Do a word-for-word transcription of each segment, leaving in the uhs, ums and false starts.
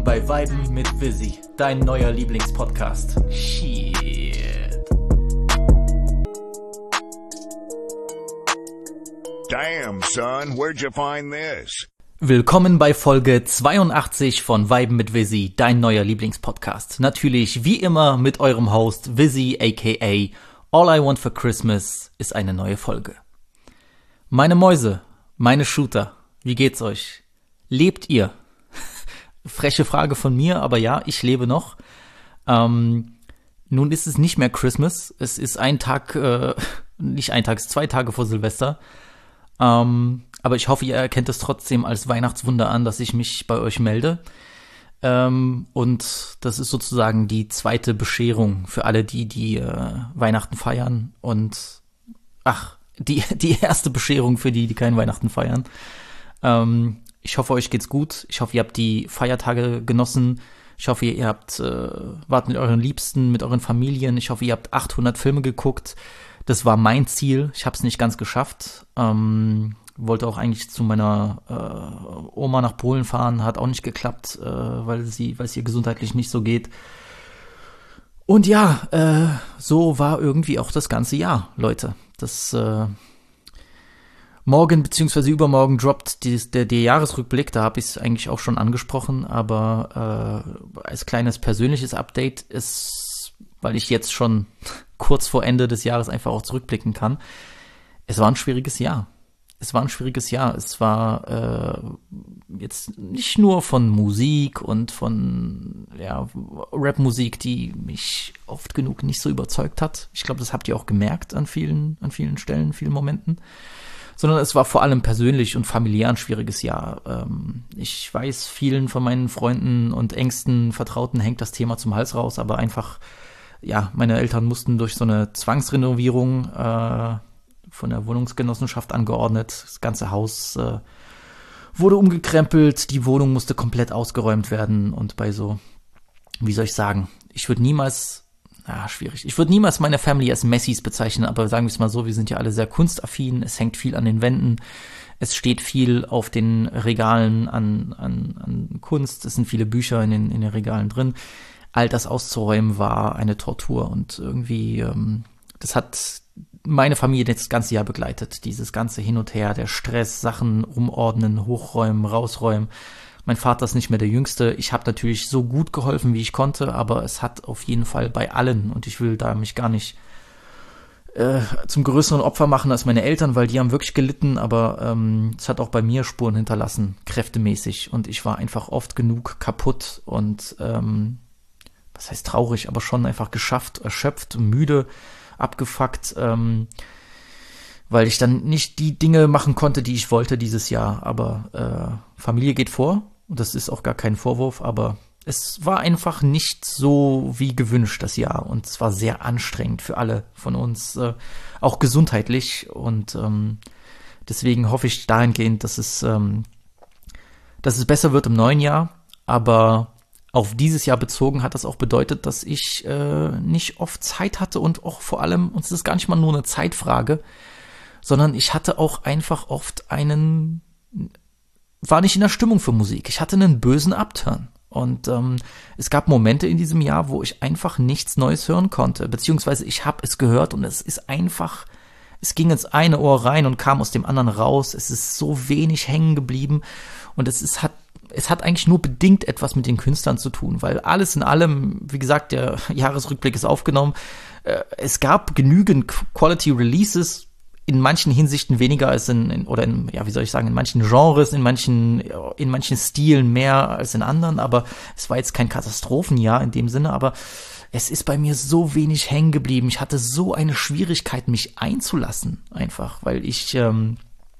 bei Viben mit Visi, dein neuer Lieblingspodcast. Shit. Damn, son, where'd you find this? Willkommen bei Folge zweiundachtzig von Viben mit Visi, dein neuer Lieblingspodcast. Natürlich wie immer mit eurem Host Visi aka All I Want for Christmas ist eine neue Folge. Meine Mäuse, meine Shooter, wie geht's euch? Lebt ihr? Freche Frage von mir, aber ja, ich lebe noch. Ähm, nun ist es nicht mehr Christmas, es ist ein Tag, äh, nicht ein Tag, es ist zwei Tage vor Silvester. Ähm, aber ich hoffe, ihr erkennt es trotzdem als Weihnachtswunder an, dass ich mich bei euch melde. Ähm, und das ist sozusagen die zweite Bescherung für alle die, die äh, Weihnachten feiern. Und, ach, die, die erste Bescherung für die, die kein Weihnachten feiern. Ähm, ich hoffe, euch geht's gut. Ich hoffe, ihr habt die Feiertage genossen. Ich hoffe, ihr habt, äh, wart mit euren Liebsten, mit euren Familien. Ich hoffe, ihr habt achthundert Filme geguckt. Das war mein Ziel. Ich habe es nicht ganz geschafft. Ähm, wollte auch eigentlich zu meiner äh, Oma nach Polen fahren. Hat auch nicht geklappt, äh, weil sie, weil es ihr gesundheitlich nicht so geht. Und ja, äh, so war irgendwie auch das ganze Jahr, Leute. Das äh, morgen bzw. übermorgen droppt die, der, der Jahresrückblick. Da habe ich es eigentlich auch schon angesprochen. Aber äh, als kleines persönliches Update ist, weil ich jetzt schon kurz vor Ende des Jahres einfach auch zurückblicken kann. Es war ein schwieriges Jahr. Es war ein schwieriges Jahr. Es war äh, jetzt nicht nur von Musik und von ja, Rap-Musik, die mich oft genug nicht so überzeugt hat. Ich glaube, das habt ihr auch gemerkt an vielen, an vielen Stellen, vielen Momenten. Sondern es war vor allem persönlich und familiär ein schwieriges Jahr. Ähm, ich weiß, vielen von meinen Freunden und engsten Vertrauten hängt das Thema zum Hals raus, aber einfach ja, meine Eltern mussten durch so eine Zwangsrenovierung äh, von der Wohnungsgenossenschaft angeordnet. Das ganze Haus äh, wurde umgekrempelt, die Wohnung musste komplett ausgeräumt werden und bei so, wie soll ich sagen, ich würde niemals, na, schwierig, ich würde niemals meine Family als Messis bezeichnen, aber sagen wir es mal so, wir sind ja alle sehr kunstaffin, es hängt viel an den Wänden, es steht viel auf den Regalen an, an, an Kunst, es sind viele Bücher in den, in den Regalen drin. All das auszuräumen war eine Tortur und irgendwie, ähm, das hat meine Familie das ganze Jahr begleitet. Dieses ganze Hin und Her, der Stress, Sachen umordnen, hochräumen, rausräumen. Mein Vater ist nicht mehr der Jüngste. Ich habe natürlich so gut geholfen, wie ich konnte, aber es hat auf jeden Fall bei allen, und ich will da mich gar nicht äh, zum größeren Opfer machen als meine Eltern, weil die haben wirklich gelitten, aber ähm, es hat auch bei mir Spuren hinterlassen, kräftemäßig. Und ich war einfach oft genug kaputt und ähm, was heißt traurig, aber schon einfach geschafft, erschöpft, müde, abgefuckt, ähm, weil ich dann nicht die Dinge machen konnte, die ich wollte dieses Jahr. Aber äh, Familie geht vor und das ist auch gar kein Vorwurf, aber es war einfach nicht so wie gewünscht das Jahr und es war sehr anstrengend für alle von uns, äh, auch gesundheitlich und ähm, deswegen hoffe ich dahingehend, dass es, ähm, dass es besser wird im neuen Jahr, aber auf dieses Jahr bezogen hat das auch bedeutet, dass ich äh, nicht oft Zeit hatte und auch vor allem, und es ist gar nicht mal nur eine Zeitfrage, sondern ich hatte auch einfach oft einen, war nicht in der Stimmung für Musik. Ich hatte einen bösen Upturn und ähm, es gab Momente in diesem Jahr, wo ich einfach nichts Neues hören konnte, beziehungsweise ich habe es gehört und es ist einfach, es ging ins eine Ohr rein und kam aus dem anderen raus. Es ist so wenig hängen geblieben und es ist, hat Es hat eigentlich nur bedingt etwas mit den Künstlern zu tun, weil alles in allem, wie gesagt, der Jahresrückblick ist aufgenommen. Es gab genügend Quality Releases, in manchen Hinsichten weniger als in, in oder in, ja, wie soll ich sagen, in manchen Genres, in manchen, in manchen Stilen mehr als in anderen, aber es war jetzt kein Katastrophenjahr in dem Sinne, aber es ist bei mir so wenig hängen geblieben. Ich hatte so eine Schwierigkeit, mich einzulassen, einfach, weil ich, ähm,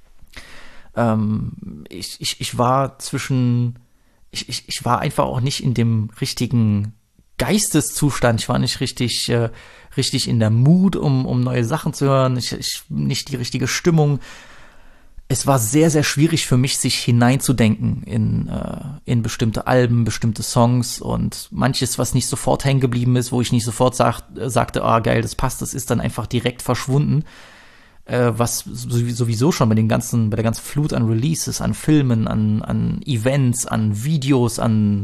Ähm, ich, ich, ich war zwischen, ich, ich, ich war einfach auch nicht in dem richtigen Geisteszustand. Ich war nicht richtig, äh, richtig in der Mood, um, um neue Sachen zu hören. Ich, ich, nicht die richtige Stimmung. Es war sehr, sehr schwierig für mich, sich hineinzudenken in, äh, in bestimmte Alben, bestimmte Songs und manches, was nicht sofort hängen geblieben ist, wo ich nicht sofort sag, sagte, ah, geil, das passt, das ist dann einfach direkt verschwunden. äh, was sowieso schon bei den ganzen, bei der ganzen Flut an Releases, an Filmen, an, an Events, an Videos, an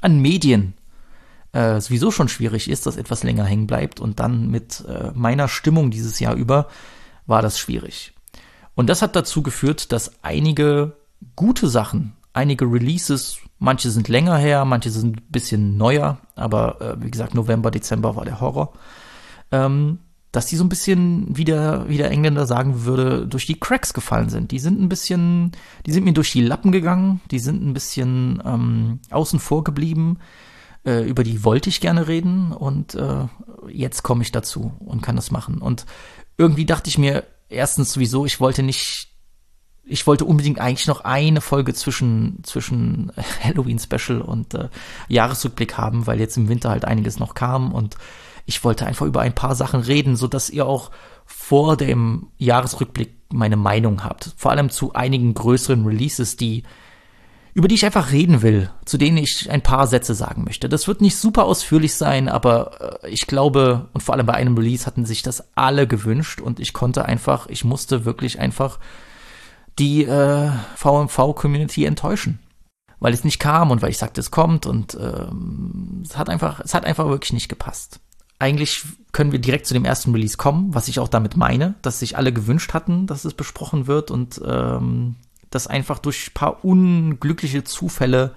an Medien äh, sowieso schon schwierig ist, dass etwas länger hängen bleibt. Und dann mit äh, meiner Stimmung dieses Jahr über war das schwierig. Und das hat dazu geführt, dass einige gute Sachen, einige Releases, manche sind länger her, manche sind ein bisschen neuer, aber äh, wie gesagt, November, Dezember war der Horror, ähm, dass die so ein bisschen, wie der, wie der Engländer sagen würde, durch die Cracks gefallen sind. Die sind ein bisschen, die sind mir durch die Lappen gegangen, die sind ein bisschen ähm, außen vor geblieben, äh, über die wollte ich gerne reden und äh, jetzt komme ich dazu und kann das machen. Und irgendwie dachte ich mir, erstens sowieso, ich wollte nicht, ich wollte unbedingt eigentlich noch eine Folge zwischen zwischen Halloween-Special und äh, Jahresrückblick haben, weil jetzt im Winter halt einiges noch kam und ich wollte einfach über ein paar Sachen reden, so dass ihr auch vor dem Jahresrückblick meine Meinung habt. Vor allem zu einigen größeren Releases, die über die ich einfach reden will, zu denen ich ein paar Sätze sagen möchte. Das wird nicht super ausführlich sein, aber äh, ich glaube, und vor allem bei einem Release hatten sich das alle gewünscht und ich konnte einfach, ich musste wirklich einfach die äh, V M V-Community enttäuschen, weil es nicht kam und weil ich sagte, es kommt und ähm, es hat einfach, es hat einfach wirklich nicht gepasst. Eigentlich können wir direkt zu dem ersten Release kommen, was ich auch damit meine, dass sich alle gewünscht hatten, dass es besprochen wird und ähm, das einfach durch ein paar unglückliche Zufälle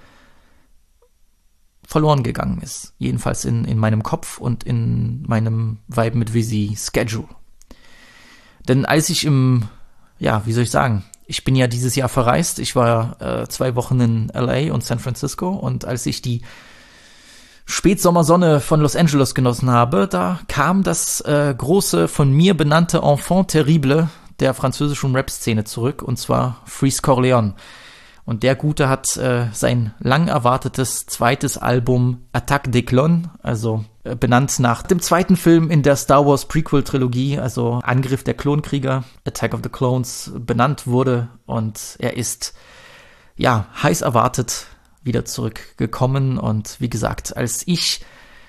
verloren gegangen ist. Jedenfalls in, in meinem Kopf und in meinem Vibe mit Visi Schedule. Denn als ich im, ja, wie soll ich sagen, ich bin ja dieses Jahr verreist, ich war äh, zwei Wochen in L A und San Francisco und als ich die Spätsommersonne von Los Angeles genossen habe, da kam das äh, große, von mir benannte Enfant terrible der französischen Rap-Szene zurück, und zwar Freeze Corleone. Und der Gute hat äh, sein lang erwartetes zweites Album Attaque des Clones, also äh, benannt nach dem zweiten Film in der Star Wars Prequel-Trilogie, also Angriff der Klonkrieger, Attack of the Clones, benannt wurde. Und er ist, ja, heiß erwartet wieder zurückgekommen. Und wie gesagt, als ich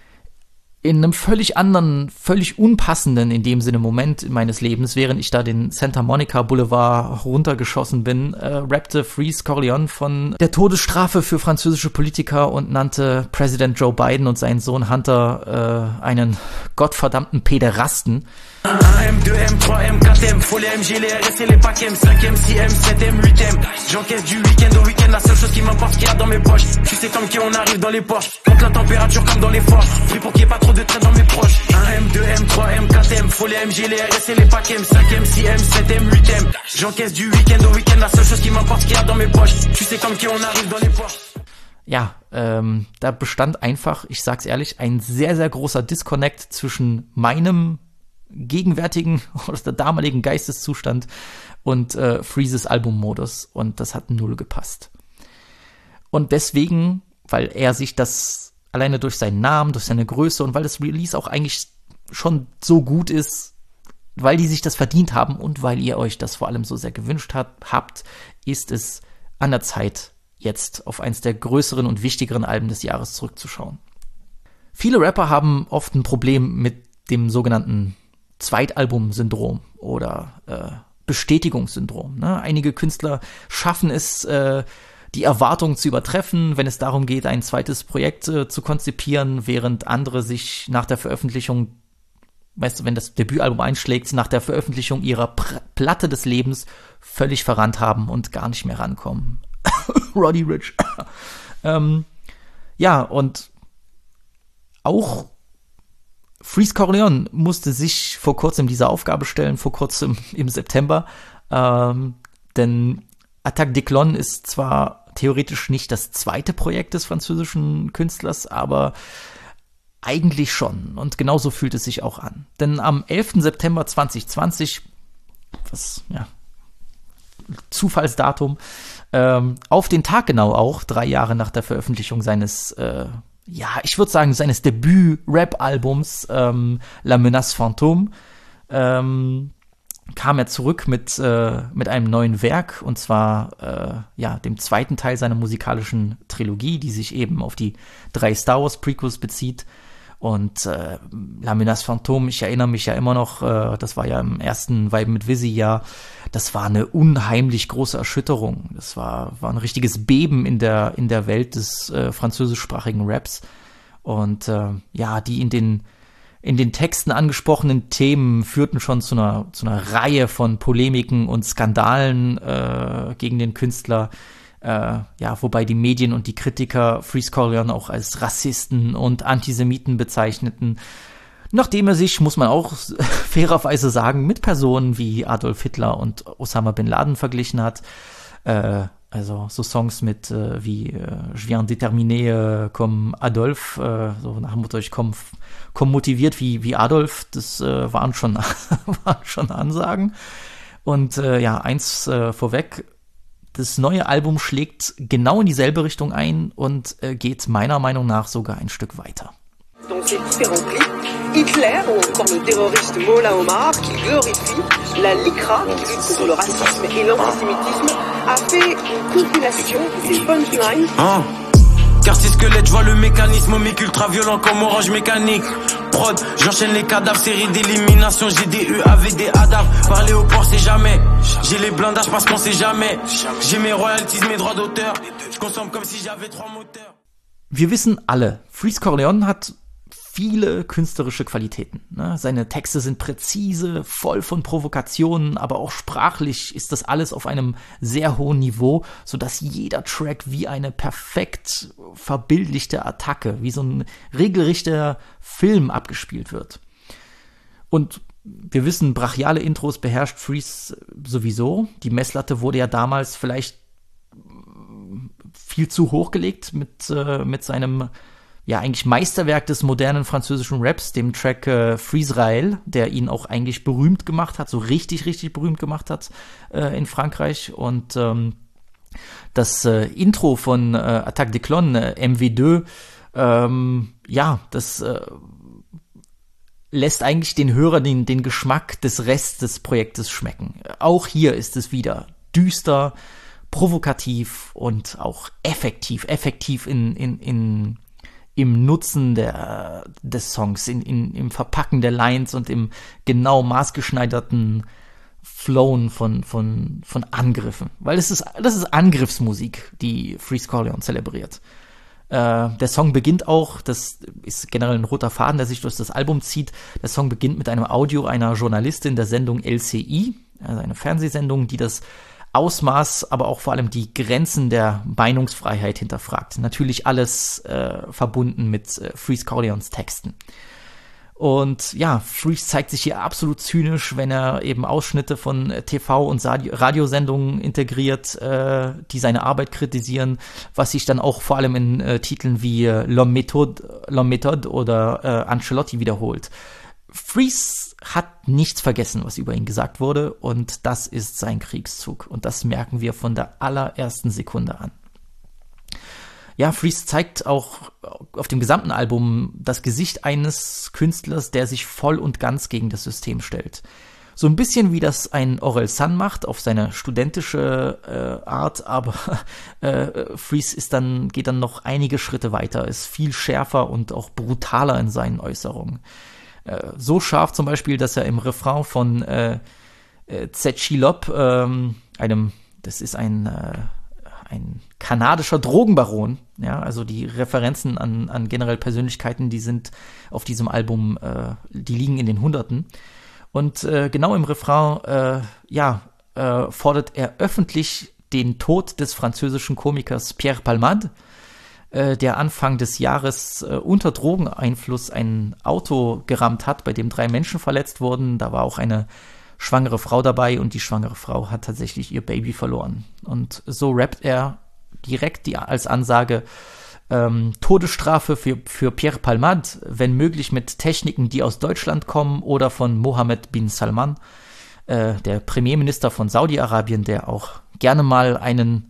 in einem völlig anderen, völlig unpassenden, in dem Sinne, Moment meines Lebens, während ich da den Santa Monica Boulevard runtergeschossen bin, äh, rappte Freeze Corleone von der Todesstrafe für französische Politiker und nannte Präsident Joe Biden und seinen Sohn Hunter äh, einen gottverdammten Päderasten. M, deux M, trois M, quatre M, faut les M, j'ai les R S et les packs M, cinq M, six M, sept M, huit M. J'encaisse du week-end au week-end, la seule chose qui m'importe, ce qu'il y a dans mes poches. Tu sais comme qui on arrive dans les Porsche, monte la température comme dans les forges. Prie pour qu'il y ait pas trop de traîne dans mes proches. un M, deux M, trois M, quatre M, faut les M, j'ai les R S et les packs M, cinq M, six M, sept M, huit M. J'encaisse du week-end au week-end, la seule chose qui m'importe, ce qu'il y a dans mes poches. Tu sais comme qui on arrive dans les Porsche. Ja, ähm, da bestand einfach, ich sag's ehrlich, ein sehr, sehr großer Disconnect zwischen meinem gegenwärtigen oder der damaligen Geisteszustand und äh, Freezes Albummodus, und das hat null gepasst. Und deswegen, weil er sich das alleine durch seinen Namen, durch seine Größe und weil das Release auch eigentlich schon so gut ist, weil die sich das verdient haben und weil ihr euch das vor allem so sehr gewünscht hat, habt, ist es an der Zeit, jetzt auf eins der größeren und wichtigeren Alben des Jahres zurückzuschauen. Viele Rapper haben oft ein Problem mit dem sogenannten Zweitalbum-Syndrom oder äh, Bestätigungssyndrom. Ne? Einige Künstler schaffen es, äh, die Erwartungen zu übertreffen, wenn es darum geht, ein zweites Projekt äh, zu konzipieren, während andere sich nach der Veröffentlichung, weißt du, wenn das Debütalbum einschlägt, nach der Veröffentlichung ihrer Pr- Platte des Lebens völlig verrannt haben und gar nicht mehr rankommen. Roddy Ricch. ähm, ja, und auch Freeze Corleone musste sich vor kurzem dieser Aufgabe stellen, vor kurzem im September, ähm, denn Attaque des Clones ist zwar theoretisch nicht das zweite Projekt des französischen Künstlers, aber eigentlich schon, und genauso fühlt es sich auch an. Denn am elften September zwanzig zwanzig, was, ja, Zufallsdatum, ähm, auf den Tag genau auch, drei Jahre nach der Veröffentlichung seines äh, ja, ich würde sagen, seines Debüt-Rap-Albums ähm, La Menace Fantôme, ähm, kam er zurück mit, äh, mit einem neuen Werk, und zwar äh, ja, dem zweiten Teil seiner musikalischen Trilogie, die sich eben auf die drei Star Wars Prequels bezieht. Und äh, La Menace Fantôme, ich erinnere mich ja immer noch, äh, das war ja im ersten Vibe mit Visi-Jahr, das war eine unheimlich große Erschütterung. Das war, war ein richtiges Beben in der, in der Welt des äh, französischsprachigen Raps. Und äh, ja, die in den, in den Texten angesprochenen Themen führten schon zu einer, zu einer Reihe von Polemiken und Skandalen äh, gegen den Künstler. Äh, ja, wobei die Medien und die Kritiker Freeze Corleone auch als Rassisten und Antisemiten bezeichneten, nachdem er sich, muss man auch fairerweise sagen, mit Personen wie Adolf Hitler und Osama Bin Laden verglichen hat. Äh, also so Songs mit äh, wie äh, Je viens déterminé äh, comme Adolf, äh, so nach dem Motto, ich komm, komm motiviert wie, wie Adolf, das äh, waren schon waren schon Ansagen. Und äh, ja, eins äh, vorweg, das neue Album schlägt genau in dieselbe Richtung ein und äh, geht meiner Meinung nach sogar ein Stück weiter. Dans ses différents clips, Hitler ou encore le terroriste Mola Omar, qui glorifie la LICRA, qui lutte contre le racisme et l'antisémitisme, a fait une compilation de ses punchlines. Hein? Quartier squelette, je vois le mécanisme, omique ultra violent comme orange mécanique. Prod, j'enchaîne les cadavres, série d'élimination, G D U, A V D, ADAV. Parler au port, c'est jamais. J'ai les blindages parce qu'on sait jamais. J'ai mes royalties, mes droits d'auteur. Je consomme comme si j'avais trois moteurs. Wir wissen alle, Freeze Corleone hat viele künstlerische Qualitäten. Ne? Seine Texte sind präzise, voll von Provokationen, aber auch sprachlich ist das alles auf einem sehr hohen Niveau, sodass jeder Track wie eine perfekt verbildlichte Attacke, wie so ein regelrechter Film abgespielt wird. Und wir wissen, brachiale Intros beherrscht Freeze sowieso. Die Messlatte wurde ja damals vielleicht viel zu hoch gelegt mit, äh, mit seinem ja eigentlich Meisterwerk des modernen französischen Raps, dem Track äh, Freeze-Rael, der ihn auch eigentlich berühmt gemacht hat, so richtig, richtig berühmt gemacht hat äh, in Frankreich. Und ähm, das äh, Intro von äh, Attaque des Clones, äh, M V zwei, ähm, ja, das äh, lässt eigentlich den Hörer den, den Geschmack des Rests des Projektes schmecken. Auch hier ist es wieder düster, provokativ und auch effektiv, effektiv in, in, in im Nutzen der, des Songs, in, in, im Verpacken der Lines und im genau maßgeschneiderten Flowen von, von, von Angriffen. Weil das ist, das ist Angriffsmusik, die Freeze Corleone zelebriert. Äh, der Song beginnt auch, das ist generell ein roter Faden, der sich durch das Album zieht. Der Song beginnt mit einem Audio einer Journalistin der Sendung L C I, also eine Fernsehsendung, die das Ausmaß, aber auch vor allem die Grenzen der Meinungsfreiheit hinterfragt. Natürlich alles äh, verbunden mit äh, Freeze Corleones Texten. Und ja, Freeze zeigt sich hier absolut zynisch, wenn er eben Ausschnitte von T V- und Radiosendungen integriert, äh, die seine Arbeit kritisieren, was sich dann auch vor allem in äh, Titeln wie äh, L'Homme Méthode, L'Homme Méthode oder äh, Ancelotti wiederholt. Freeze hat nichts vergessen, was über ihn gesagt wurde, und das ist sein Kriegszug. Und das merken wir von der allerersten Sekunde an. Ja, Freeze zeigt auch auf dem gesamten Album das Gesicht eines Künstlers, der sich voll und ganz gegen das System stellt. So ein bisschen wie das ein Orelsan macht, auf seine studentische äh, Art, aber äh, Freeze ist dann, geht dann noch einige Schritte weiter, ist viel schärfer und auch brutaler in seinen Äußerungen. So scharf zum Beispiel, dass er im Refrain von äh, äh, Zetschilop, ähm, einem, das ist ein, äh, ein kanadischer Drogenbaron, ja, also die Referenzen an, an generell Persönlichkeiten, die sind auf diesem Album, äh, die liegen in den Hunderten. Und äh, genau im Refrain, äh, ja, äh, fordert er öffentlich den Tod des französischen Komikers Pierre Palmade, der Anfang des Jahres äh, unter Drogeneinfluss ein Auto gerammt hat, bei dem drei Menschen verletzt wurden. Da war auch eine schwangere Frau dabei und die schwangere Frau hat tatsächlich ihr Baby verloren. Und so rappt er direkt die, als Ansage ähm, Todesstrafe für, für Pierre Palmade, wenn möglich mit Techniken, die aus Deutschland kommen oder von Mohammed bin Salman, äh, der Premierminister von Saudi-Arabien, der auch gerne mal einen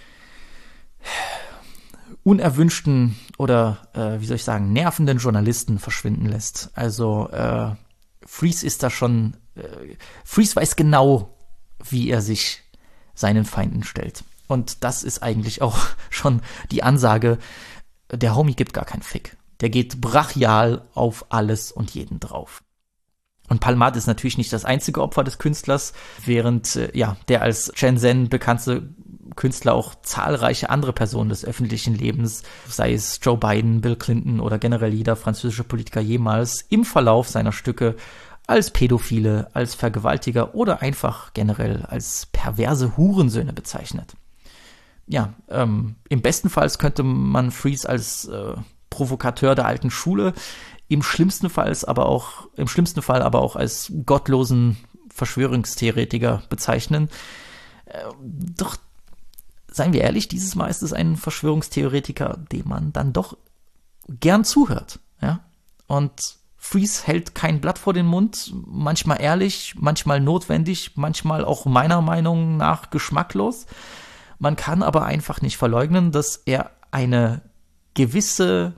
unerwünschten oder, äh, wie soll ich sagen, nervenden Journalisten verschwinden lässt. Also äh, Freeze ist da schon, äh, Freeze weiß genau, wie er sich seinen Feinden stellt. Und das ist eigentlich auch schon die Ansage, der Homie gibt gar keinen Fick. Der geht brachial auf alles und jeden drauf. Und Palmade ist natürlich nicht das einzige Opfer des Künstlers, während äh, ja der als Shenzhen bekannte Künstler auch zahlreiche andere Personen des öffentlichen Lebens, sei es Joe Biden, Bill Clinton oder generell jeder französische Politiker jemals, im Verlauf seiner Stücke als Pädophile, als Vergewaltiger oder einfach generell als perverse Hurensöhne bezeichnet. Ja, ähm, im besten Fall könnte man Freeze als äh, Provokateur der alten Schule, im schlimmsten Fall aber auch, im schlimmsten Fall aber auch als gottlosen Verschwörungstheoretiker bezeichnen. Äh, doch, seien wir ehrlich, dieses Mal ist es ein Verschwörungstheoretiker, dem man dann doch gern zuhört, ja. Und Freeze hält kein Blatt vor den Mund, manchmal ehrlich, manchmal notwendig, manchmal auch meiner Meinung nach geschmacklos. Man kann aber einfach nicht verleugnen, dass er eine gewisse,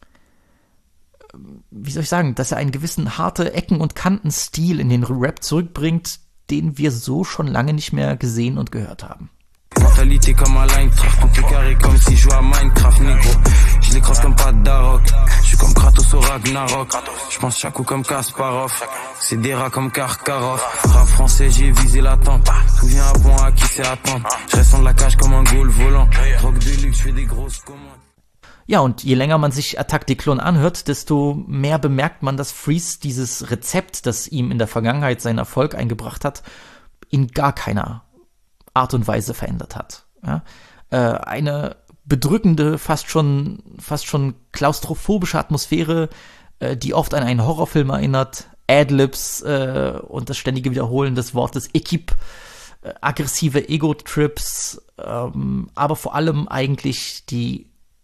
wie soll ich sagen, dass er einen gewissen harte Ecken- und Kanten-Stil in den Rap zurückbringt, den wir so schon lange nicht mehr gesehen und gehört haben. Mentalité comme un Eintracht, tout est carré comme si je jouais à Minecraft, négro. Je les crosse comme pas d'Aroc, je suis comme Kratos au Ragnarok. Je pense chaque coup comme Kasparov, c'est des rats comme Karkarov. Rap français, j'ai visé la tempe, tout vient à point à qui c'est attendre. Je reste de la cage comme un goal volant, drogue de luxe, je fais des grosses commandes. Ja, und je länger man sich Attaque des Clones anhört, desto mehr bemerkt man, dass Freeze dieses Rezept, das ihm in der Vergangenheit seinen Erfolg eingebracht hat, in gar keiner Art und Weise verändert hat. Ja? Äh, eine bedrückende, fast schon, fast schon klaustrophobische Atmosphäre, äh, die oft an einen Horrorfilm erinnert, Adlibs äh, und das ständige Wiederholen des Wortes Equipe, äh, aggressive Ego-Trips, ähm, aber vor allem eigentlich die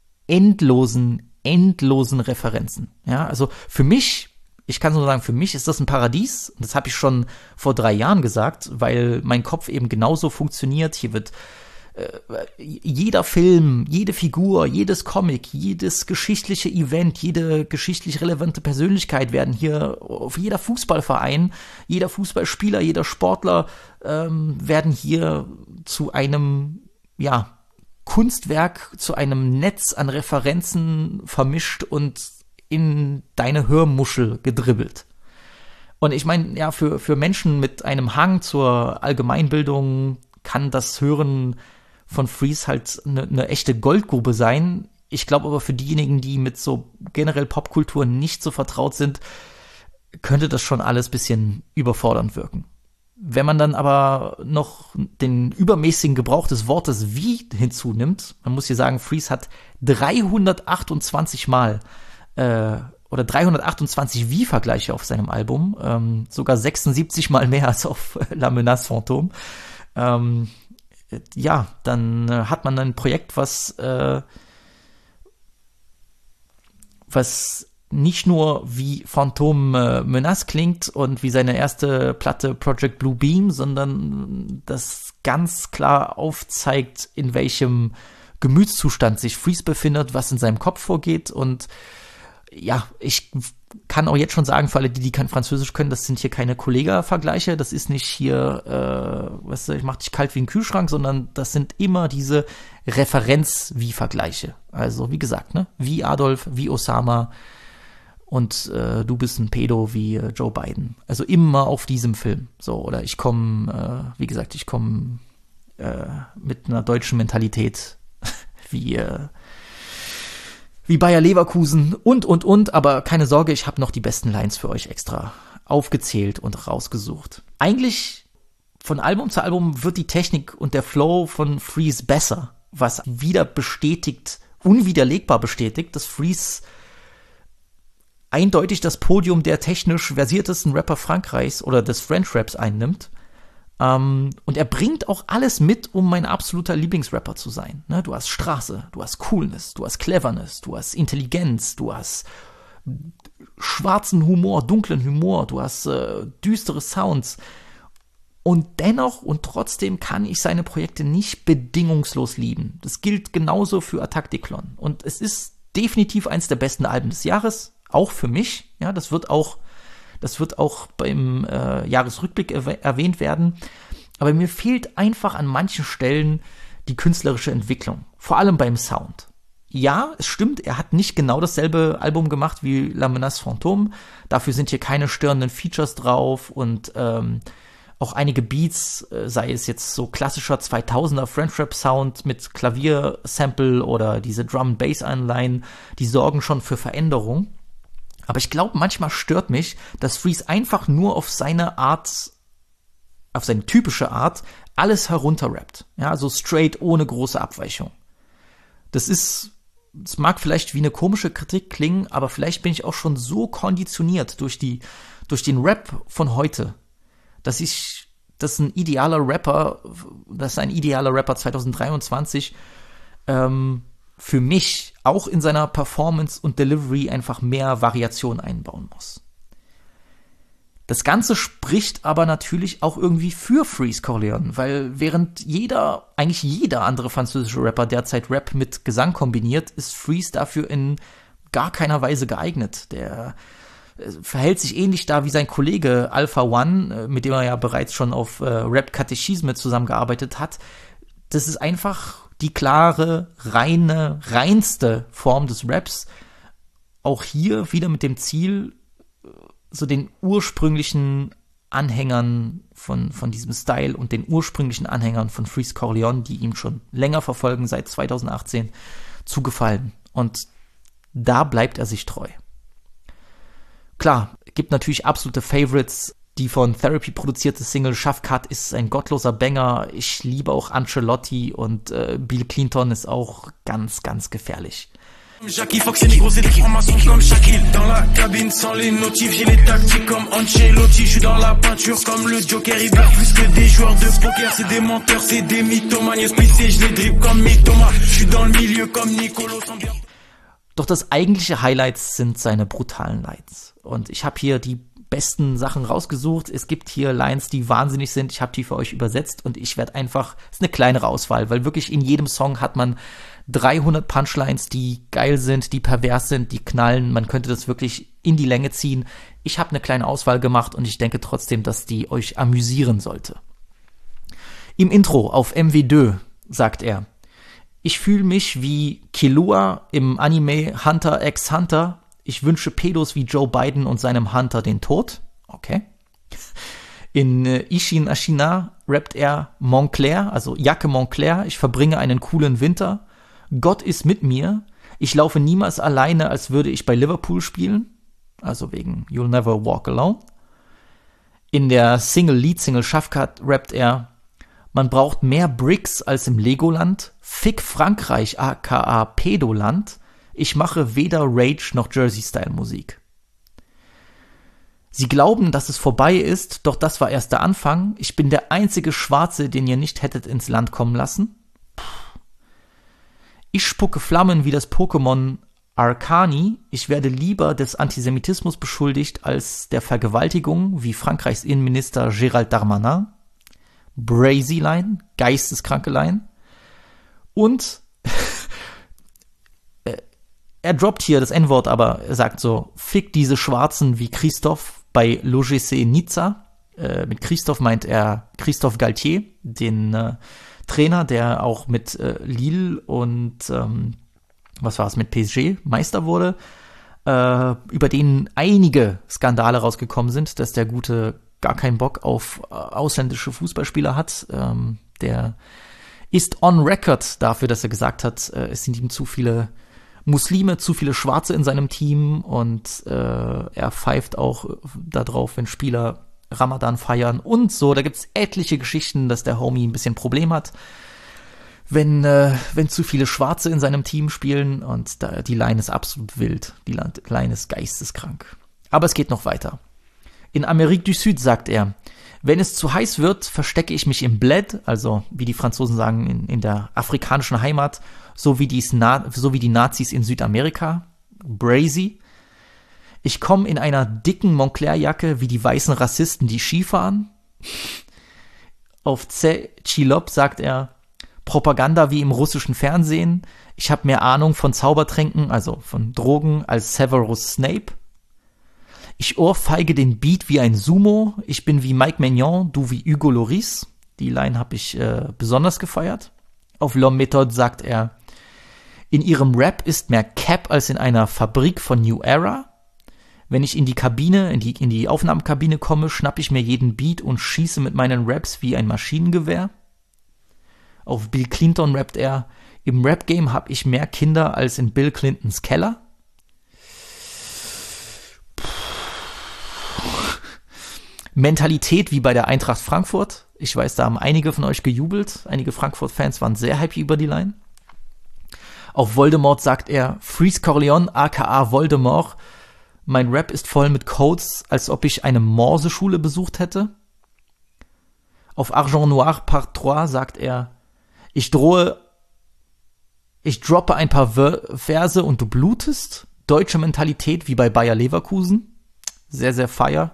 endlosen, endlosen Referenzen. Ja, also für mich, ich kann nur sagen, für mich ist das ein Paradies. Und das habe ich schon vor drei Jahren gesagt, weil mein Kopf eben genauso funktioniert. Hier wird äh, jeder Film, jede Figur, jedes Comic, jedes geschichtliche Event, jede geschichtlich relevante Persönlichkeit werden hier, auf jeder Fußballverein, jeder Fußballspieler, jeder Sportler ähm, werden hier zu einem, ja, Kunstwerk, zu einem Netz an Referenzen vermischt und in deine Hörmuschel gedribbelt. Und ich meine, ja, für, für Menschen mit einem Hang zur Allgemeinbildung kann das Hören von Freeze halt eine ne echte Goldgrube sein. Ich glaube aber für diejenigen, die mit so generell Popkultur nicht so vertraut sind, könnte das schon alles ein bisschen überfordernd wirken. Wenn man dann aber noch den übermäßigen Gebrauch des Wortes wie hinzunimmt, man muss hier sagen, Freeze hat dreihundertachtundzwanzig Mal äh, oder dreihundertachtundzwanzig Wie-Vergleiche auf seinem Album, ähm, sogar sechsundsiebzig Mal mehr als auf La Menace Fantôme. Ähm, ja, dann äh, hat man ein Projekt, was äh, was nicht nur wie Phantom äh, Menace klingt und wie seine erste Platte Project Blue Beam, sondern das ganz klar aufzeigt, in welchem Gemütszustand sich Freeze befindet, was in seinem Kopf vorgeht. Und ja, ich kann auch jetzt schon sagen, für alle, die, die kein Französisch können, das sind hier keine Kollega-Vergleiche, das ist nicht hier, äh, weißt du, ich mach dich kalt wie ein Kühlschrank, sondern das sind immer diese Referenz-wie-Vergleiche. Also wie gesagt, ne, wie Adolf, wie Osama, und äh, du bist ein Pedo wie äh, Joe Biden. Also immer auf diesem Film. So, oder ich komme, äh, wie gesagt, ich komme äh, mit einer deutschen Mentalität wie äh, wie Bayer Leverkusen und, und, und. Aber keine Sorge, ich habe noch die besten Lines für euch extra aufgezählt und rausgesucht. Eigentlich von Album zu Album wird die Technik und der Flow von Freeze besser, was wieder bestätigt, unwiderlegbar bestätigt, dass Freeze eindeutig das Podium der technisch versiertesten Rapper Frankreichs oder des French Raps einnimmt. Ähm, und er bringt auch alles mit, um mein absoluter Lieblingsrapper zu sein. Ne? Du hast Straße, du hast Coolness, du hast Cleverness, du hast Intelligenz, du hast schwarzen Humor, dunklen Humor, du hast äh, düstere Sounds. Und dennoch und trotzdem kann ich seine Projekte nicht bedingungslos lieben. Das gilt genauso für Attaque des Clones. Und es ist definitiv eins der besten Alben des Jahres. Auch für mich, ja, das wird auch, das wird auch beim äh, Jahresrückblick erw- erwähnt werden. Aber mir fehlt einfach an manchen Stellen die künstlerische Entwicklung, vor allem beim Sound. ja, es stimmt, er hat nicht genau dasselbe Album gemacht wie La Menace Fantôme. Dafür sind hier keine störenden Features drauf und ähm, auch einige Beats, äh, sei es jetzt so klassischer zweitausender French-Rap-Sound mit Klaviersample oder diese Drum-Bass-Anleihen, die sorgen schon für Veränderung. Aber ich glaube, manchmal stört mich, dass Freeze einfach nur auf seine Art, auf seine typische Art, alles herunterrappt. Ja, so straight, ohne große Abweichung. Das ist, es mag vielleicht wie eine komische Kritik klingen, aber vielleicht bin ich auch schon so konditioniert durch die, durch den Rap von heute, dass ich, dass ein idealer Rapper, dass ein idealer Rapper zwanzig dreiundzwanzig ähm, für mich auch in seiner Performance und Delivery einfach mehr Variation einbauen muss. Das Ganze spricht aber natürlich auch irgendwie für Freeze Corleone, weil während jeder, eigentlich jeder andere französische Rapper derzeit Rap mit Gesang kombiniert, ist Freeze dafür in gar keiner Weise geeignet. Der verhält sich ähnlich da wie sein Kollege Alpha One, mit dem er ja bereits schon auf äh, Rap-Katechisme zusammengearbeitet hat. Das ist einfach die klare, reine, reinste Form des Raps. Auch hier wieder mit dem Ziel, so den ursprünglichen Anhängern von, von diesem Style und den ursprünglichen Anhängern von Freeze Corleone, die ihn schon länger verfolgen, seit zwanzig achtzehn, zu gefallen. Und da bleibt er sich treu. Klar, gibt natürlich absolute Favorites. Die von Therapy produzierte Single Shafkat ist ein gottloser Banger. Ich liebe auch Ancelotti und äh, Bill Clinton ist auch ganz, ganz gefährlich. Jackie Fox et Negro, c'est des formations comme Shaquille. Dans la cabine sans les notifs, j'ai les tactiques comme Ancelotti. Je suis dans la peinture comme le Joker, il blague plus que des joueurs de poker. C'est des menteurs, c'est des mythomanes. Splicé, je les dribble comme Mythoma. Je suis dans le milieu comme Nicolo. Doch das eigentliche Highlight sind seine brutalen Lines. Und ich habe hier die besten Sachen rausgesucht. Es gibt hier Lines, die wahnsinnig sind. Ich habe die für euch übersetzt und ich werde einfach, es ist eine kleinere Auswahl, weil wirklich in jedem Song hat man dreihundert Punchlines, die geil sind, die pervers sind, die knallen. Man könnte das wirklich in die Länge ziehen. Ich habe eine kleine Auswahl gemacht und ich denke trotzdem, dass die euch amüsieren sollte. Im Intro auf M W zwei sagt er: Ich fühle mich wie Killua im Anime Hunter x Hunter. Ich wünsche Pedos wie Joe Biden und seinem Hunter den Tod. Okay. In äh, Ishin Ashina rappt er Montclair, also Jacke Montclair. Ich verbringe einen coolen Winter. Gott ist mit mir. Ich laufe niemals alleine, als würde ich bei Liverpool spielen. Also wegen You'll Never Walk Alone. In der Single, Lead-Single Shafkat rappt er: Man braucht mehr Bricks als im Legoland. Fick Frankreich, aka Pedoland. Ich mache weder Rage noch Jersey-Style-Musik. Sie glauben, dass es vorbei ist, doch das war erst der Anfang. Ich bin der einzige Schwarze, den ihr nicht hättet ins Land kommen lassen. Ich spucke Flammen wie das Pokémon Arcani. Ich werde lieber des Antisemitismus beschuldigt als der Vergewaltigung, wie Frankreichs Innenminister Gérald Darmanin. Brazy Line, geisteskranke Line. Und er droppt hier das En-Wort, aber er sagt so: Fick diese Schwarzen wie Christoph bei l'O G C Nizza. Äh, mit Christoph meint er Christophe Galtier, den äh, Trainer, der auch mit äh, Lille und ähm, was war es, mit P S G Meister wurde, äh, über den einige Skandale rausgekommen sind, dass der Gute gar keinen Bock auf äh, ausländische Fußballspieler hat. Ähm, der ist on record dafür, dass er gesagt hat, äh, es sind ihm zu viele Muslime, zu viele Schwarze in seinem Team und äh, er pfeift auch darauf, wenn Spieler Ramadan feiern und so. Da gibt's etliche Geschichten, dass der Homie ein bisschen Problem hat, wenn äh, wenn zu viele Schwarze in seinem Team spielen, und da, die Line ist absolut wild. Die Line ist geisteskrank. Aber es geht noch weiter. In Amérique du Sud sagt er: Wenn es zu heiß wird, verstecke ich mich im Bled, also wie die Franzosen sagen, in, in der afrikanischen Heimat, so wie, dies Na- so wie die Nazis in Südamerika. Brazy. Ich komme in einer dicken Montclair-Jacke wie die weißen Rassisten, die Skifahren. Auf C. Chilop sagt er: Propaganda wie im russischen Fernsehen. Ich habe mehr Ahnung von Zaubertränken, also von Drogen, als Severus Snape. Ich ohrfeige den Beat wie ein Sumo. Ich bin wie Mike Maignan, du wie Hugo Lloris. Die Line habe ich äh, besonders gefeiert. Auf L'Homme Méthode sagt er: In ihrem Rap ist mehr Cap als in einer Fabrik von New Era. Wenn ich in die Kabine, in die, in die Aufnahmekabine komme, schnapp ich mir jeden Beat und schieße mit meinen Raps wie ein Maschinengewehr. Auf Bill Clinton rappt er, im Rap-Game habe ich mehr Kinder als in Bill Clintons Keller. Mentalität wie bei der Eintracht Frankfurt. Ich weiß, da haben einige von euch gejubelt. Einige Frankfurt-Fans waren sehr happy über die Line. Auf Voldemort sagt er, Freeze Corleone aka Voldemort. Mein Rap ist voll mit Codes, als ob ich eine Morse-Schule besucht hätte. Auf Argent Noir Part drei sagt er, ich drohe, ich droppe ein paar Verse und du blutest. Deutsche Mentalität wie bei Bayer Leverkusen. Sehr, sehr fire.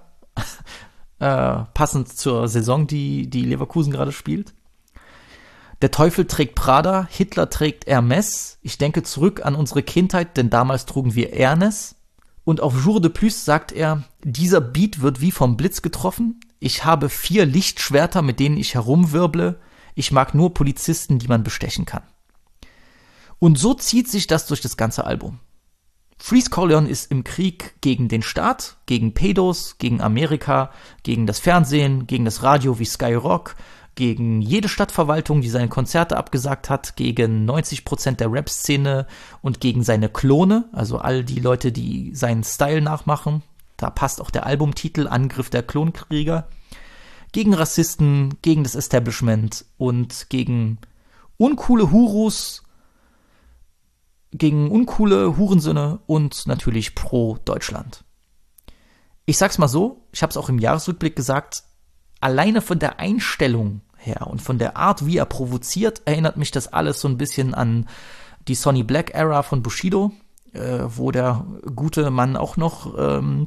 äh, passend zur Saison, die, die Leverkusen gerade spielt. Der Teufel trägt Prada, Hitler trägt Hermes. Ich denke zurück an unsere Kindheit, denn damals trugen wir Ernest. Und auf Jour de Plus sagt er, dieser Beat wird wie vom Blitz getroffen. Ich habe vier Lichtschwerter, mit denen ich herumwirble. Ich mag nur Polizisten, die man bestechen kann. Und so zieht sich das durch das ganze Album. Freeze Corleone ist im Krieg gegen den Staat, gegen Pedos, gegen Amerika, gegen das Fernsehen, gegen das Radio wie Skyrock, gegen jede Stadtverwaltung, die seine Konzerte abgesagt hat, gegen neunzig Prozent der Rap-Szene und gegen seine Klone, also all die Leute, die seinen Style nachmachen. Da passt auch der Albumtitel Angriff der Klonkrieger. Gegen Rassisten, gegen das Establishment und gegen uncoole Hurus, gegen uncoole Hurensöhne und natürlich pro Deutschland. Ich sag's mal so, ich habe es auch im Jahresrückblick gesagt, alleine von der Einstellung her und von der Art, wie er provoziert, erinnert mich das alles so ein bisschen an die Sonny Black Era von Bushido, äh, wo der gute Mann auch noch ähm,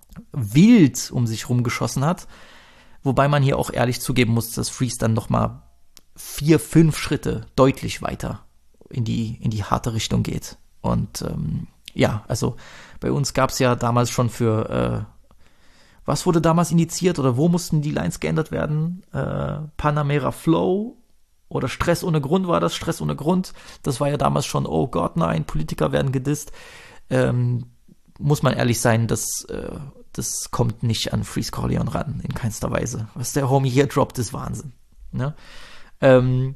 wild um sich rumgeschossen hat. Wobei man hier auch ehrlich zugeben muss, dass Freeze dann noch mal vier, fünf Schritte deutlich weiter in die, in die harte Richtung geht. Und ähm, ja, also bei uns gab es ja damals schon für äh, was wurde damals indiziert oder wo mussten die Lines geändert werden? Äh, Panamera Flow oder Stress ohne Grund war das, Stress ohne Grund. Das war ja damals schon, oh Gott, nein, Politiker werden gedisst. Ähm, muss man ehrlich sein, das, äh, das kommt nicht an Freeze Corleone ran, in keinster Weise. Was der Homie hier droppt, ist Wahnsinn. Ne? Ähm,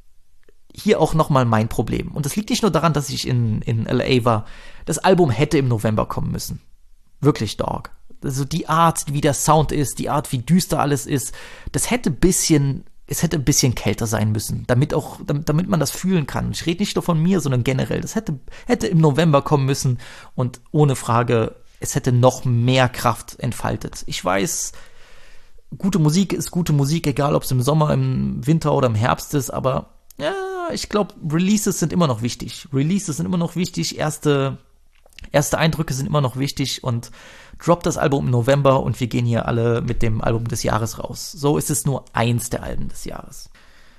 hier auch nochmal mein Problem. Und das liegt nicht nur daran, dass ich in, in L A war. Das Album hätte im November kommen müssen. Wirklich, Dog. Also die Art, wie der Sound ist, die Art, wie düster alles ist, das hätte ein bisschen, es hätte ein bisschen kälter sein müssen, damit auch, damit, damit man das fühlen kann. Ich rede nicht nur von mir, sondern generell. Das hätte, hätte im November kommen müssen und ohne Frage, es hätte noch mehr Kraft entfaltet. Ich weiß, gute Musik ist gute Musik, egal ob es im Sommer, im Winter oder im Herbst ist, aber ja, ich glaube, Releases sind immer noch wichtig. Releases sind immer noch wichtig, erste Erste Eindrücke sind immer noch wichtig und droppt das Album im November und wir gehen hier alle mit dem Album des Jahres raus. So ist es nur eins der Alben des Jahres.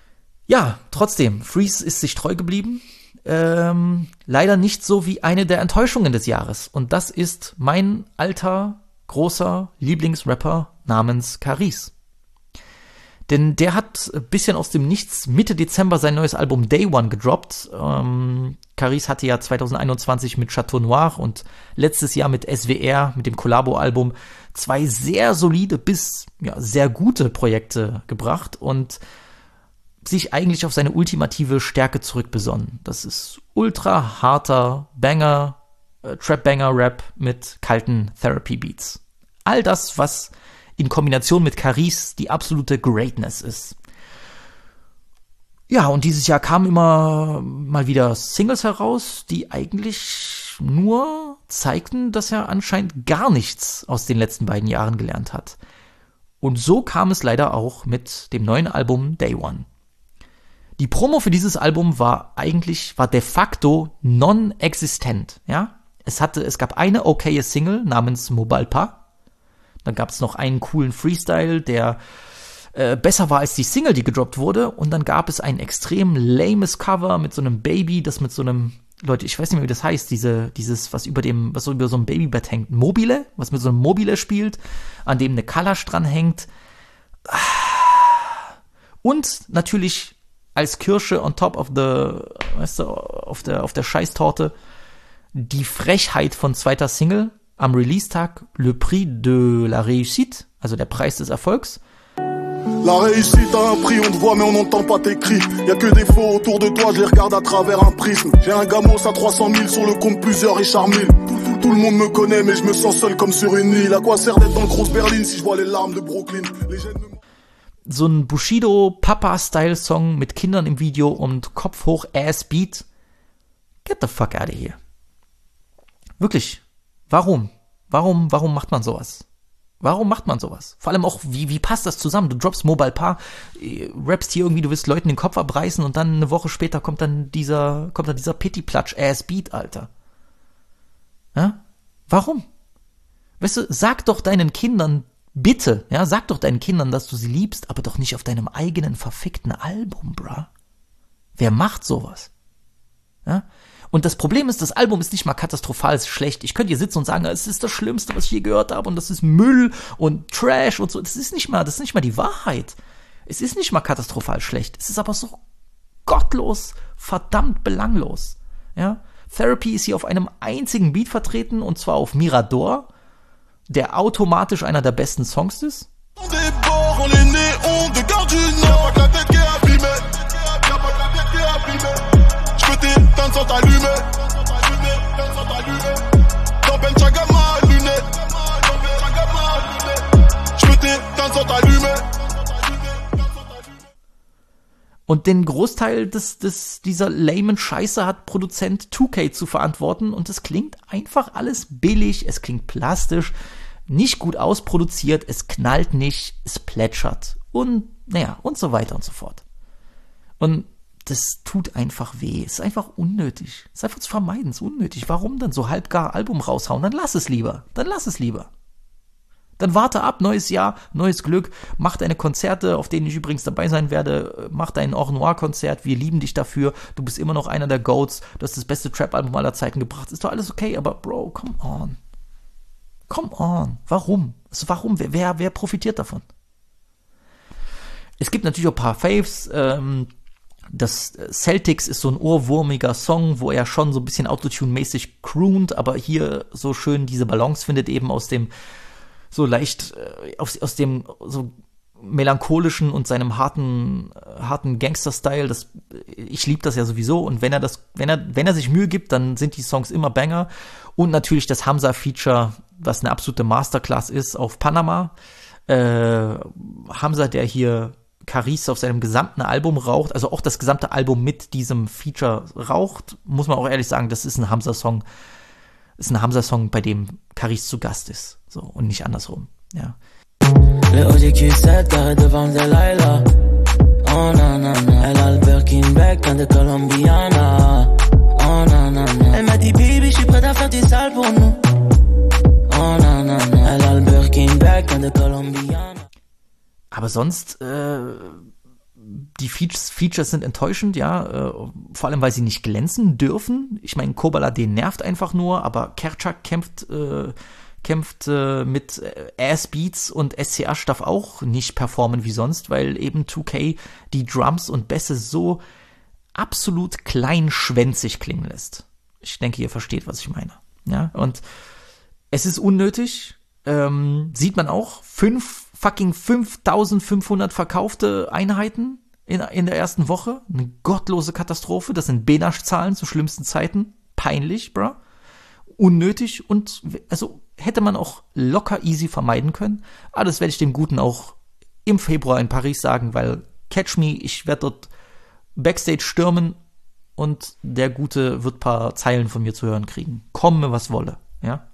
Ja, trotzdem, Freeze ist sich treu geblieben. Ähm, leider nicht so wie eine der Enttäuschungen des Jahres. Und das ist mein alter, großer Lieblingsrapper namens Caris. Denn der hat ein bisschen aus dem Nichts Mitte Dezember sein neues Album Day One gedroppt. Ähm, Caris hatte ja zwanzig einundzwanzig mit Chateau Noir und letztes Jahr mit S W R, mit dem Collabo-Album, zwei sehr solide bis ja, sehr gute Projekte gebracht und sich eigentlich auf seine ultimative Stärke zurückbesonnen. Das ist ultra harter Banger, äh, Trap-Banger-Rap mit kalten Therapy-Beats. All das, was in Kombination mit Caris die absolute Greatness ist. Ja, und dieses Jahr kamen immer mal wieder Singles heraus, die eigentlich nur zeigten, dass er anscheinend gar nichts aus den letzten beiden Jahren gelernt hat. Und so kam es leider auch mit dem neuen Album Day One. Die Promo für dieses Album war eigentlich, war de facto non-existent, ja. Es hatte, es gab eine okaye Single namens Mobile Pa. Dann gab es noch einen coolen Freestyle, der äh, besser war als die Single, die gedroppt wurde. Und dann gab es ein extrem lames Cover mit so einem Baby, das mit so einem, Leute, ich weiß nicht mehr, wie das heißt, diese, dieses, was über dem, was so über so einem Babybett hängt, Mobile, was mit so einem Mobile spielt, an dem eine Kalasch dran hängt. Und natürlich als Kirsche on top of the, weißt du, auf der, auf der Scheißtorte. Die Frechheit von zweiter Single am Release-Tag, Le Prix de la Réussite, also der Preis des Erfolgs. La réussite a un prix, on te voit mais on n'entend pas tes cris. Y'a que des faux autour de toi, je les regarde à travers un prisme. J'ai un gamos à trois cent mille sur le compte, plusieurs Richard Mille. Tout, tout le monde me connaît mais je me sens seul comme sur une île. À quoi sert d'être dans grosse Berlin si je vois les larmes de Brooklyn? Les jeunes me... So ein Bushido-Papa-Style-Song mit Kindern im Video und Kopf hoch Ass-Beat. Get the fuck out of here. Wirklich. Warum? Warum, warum macht man sowas? Warum macht man sowas? Vor allem auch, wie, wie passt das zusammen? Du droppst Mobile Paar, rappst hier irgendwie, du willst Leuten den Kopf abreißen und dann eine Woche später kommt dann dieser, kommt dann dieser Pity-Platsch-Ass-Beat, Alter. Ja? Warum? Weißt du, sag doch deinen Kindern, bitte, ja, sag doch deinen Kindern, dass du sie liebst, aber doch nicht auf deinem eigenen verfickten Album, bruh. Wer macht sowas? Ja? Und das Problem ist, das Album ist nicht mal katastrophal schlecht. Ich könnte hier sitzen und sagen, es ist das Schlimmste, was ich je gehört habe und das ist Müll und Trash und so. Das ist nicht mal, das ist nicht mal die Wahrheit. Es ist nicht mal katastrophal schlecht. Es ist aber so gottlos, verdammt belanglos. Ja? Therapy ist hier auf einem einzigen Beat vertreten und zwar auf Mirador, der automatisch einer der besten Songs ist. Und den Großteil des, des, dieser lamen Scheiße hat Produzent zwei K zu verantworten und es klingt einfach alles billig, es klingt plastisch, nicht gut ausproduziert, es knallt nicht, es plätschert und, naja, und so weiter und so fort. Und das tut einfach weh, es ist einfach unnötig, es ist einfach zu vermeiden, es ist unnötig. Warum dann so halbgar Album raushauen? Dann lass es lieber, dann lass es lieber. Dann warte ab, neues Jahr, neues Glück, mach deine Konzerte, auf denen ich übrigens dabei sein werde, mach dein Or Noir-Konzert, wir lieben dich dafür, du bist immer noch einer der Goats, du hast das beste Trap-Album aller Zeiten gebracht, ist doch alles okay, aber Bro, come on. Come on, warum? Also warum? Wer, wer, wer profitiert davon? Es gibt natürlich auch ein paar Faves, ähm, das Celtics ist so ein ohrwurmiger Song, wo er schon so ein bisschen Autotune-mäßig croont, aber hier so schön diese Balance findet eben aus dem so leicht äh, aus, aus dem so melancholischen und seinem harten harten Gangster-Style. Das, ich liebe das ja sowieso und wenn er das, wenn er wenn er sich Mühe gibt, dann sind die Songs immer Banger und natürlich das Hamza-Feature, was eine absolute Masterclass ist auf Panama. Äh, Hamza, der hier Caris auf seinem gesamten Album raucht, also auch das gesamte Album mit diesem Feature raucht, muss man auch ehrlich sagen, das ist ein Hamza-Song. Ist ein Hamza-Song, bei dem Caris zu Gast ist. So, und nicht andersrum. Ja. Le Audi Q sept garé devant Delilah. Oh na na na. Elle a le Birkin bag de Colombiana. Oh na na na. Elle m'a dit baby, je suis prête à faire du sale pour nous. Oh na na na. Elle a le Birkin bag de Colombiana. Aber sonst, äh, die Features, Features sind enttäuschend, ja, äh, vor allem, weil sie nicht glänzen dürfen. Ich meine, Kobala, den nervt einfach nur, aber Kerchak kämpft, äh, kämpft äh, mit Ass-Beats und S C H darf auch nicht performen wie sonst, weil eben zwei K die Drums und Bässe so absolut kleinschwänzig klingen lässt. Ich denke, ihr versteht, was ich meine. Ja, und es ist unnötig, ähm, sieht man auch, fünf fucking fünftausendfünfhundert verkaufte Einheiten in, in der ersten Woche. Eine gottlose Katastrophe. Das sind Benasch-Zahlen zu schlimmsten Zeiten. Peinlich, bro. Unnötig und also hätte man auch locker easy vermeiden können. Aber das werde ich dem Guten auch im Februar in Paris sagen, weil Catch Me, ich werde dort Backstage stürmen und der Gute wird ein paar Zeilen von mir zu hören kriegen. Komme, was wolle, ja.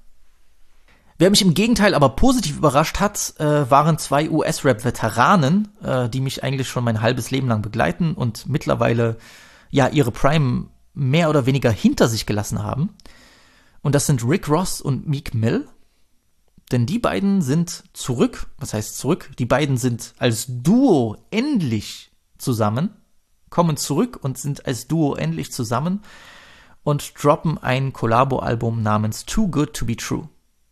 Wer mich im Gegenteil aber positiv überrascht hat, äh, waren zwei U S-Rap-Veteranen, äh, die mich eigentlich schon mein halbes Leben lang begleiten und mittlerweile ja ihre Prime mehr oder weniger hinter sich gelassen haben. Und das sind Rick Ross und Meek Mill. Denn die beiden sind zurück, was heißt zurück? Die beiden sind als Duo endlich zusammen, kommen zurück und sind als Duo endlich zusammen und droppen ein Collabo-Album namens Too Good to Be True.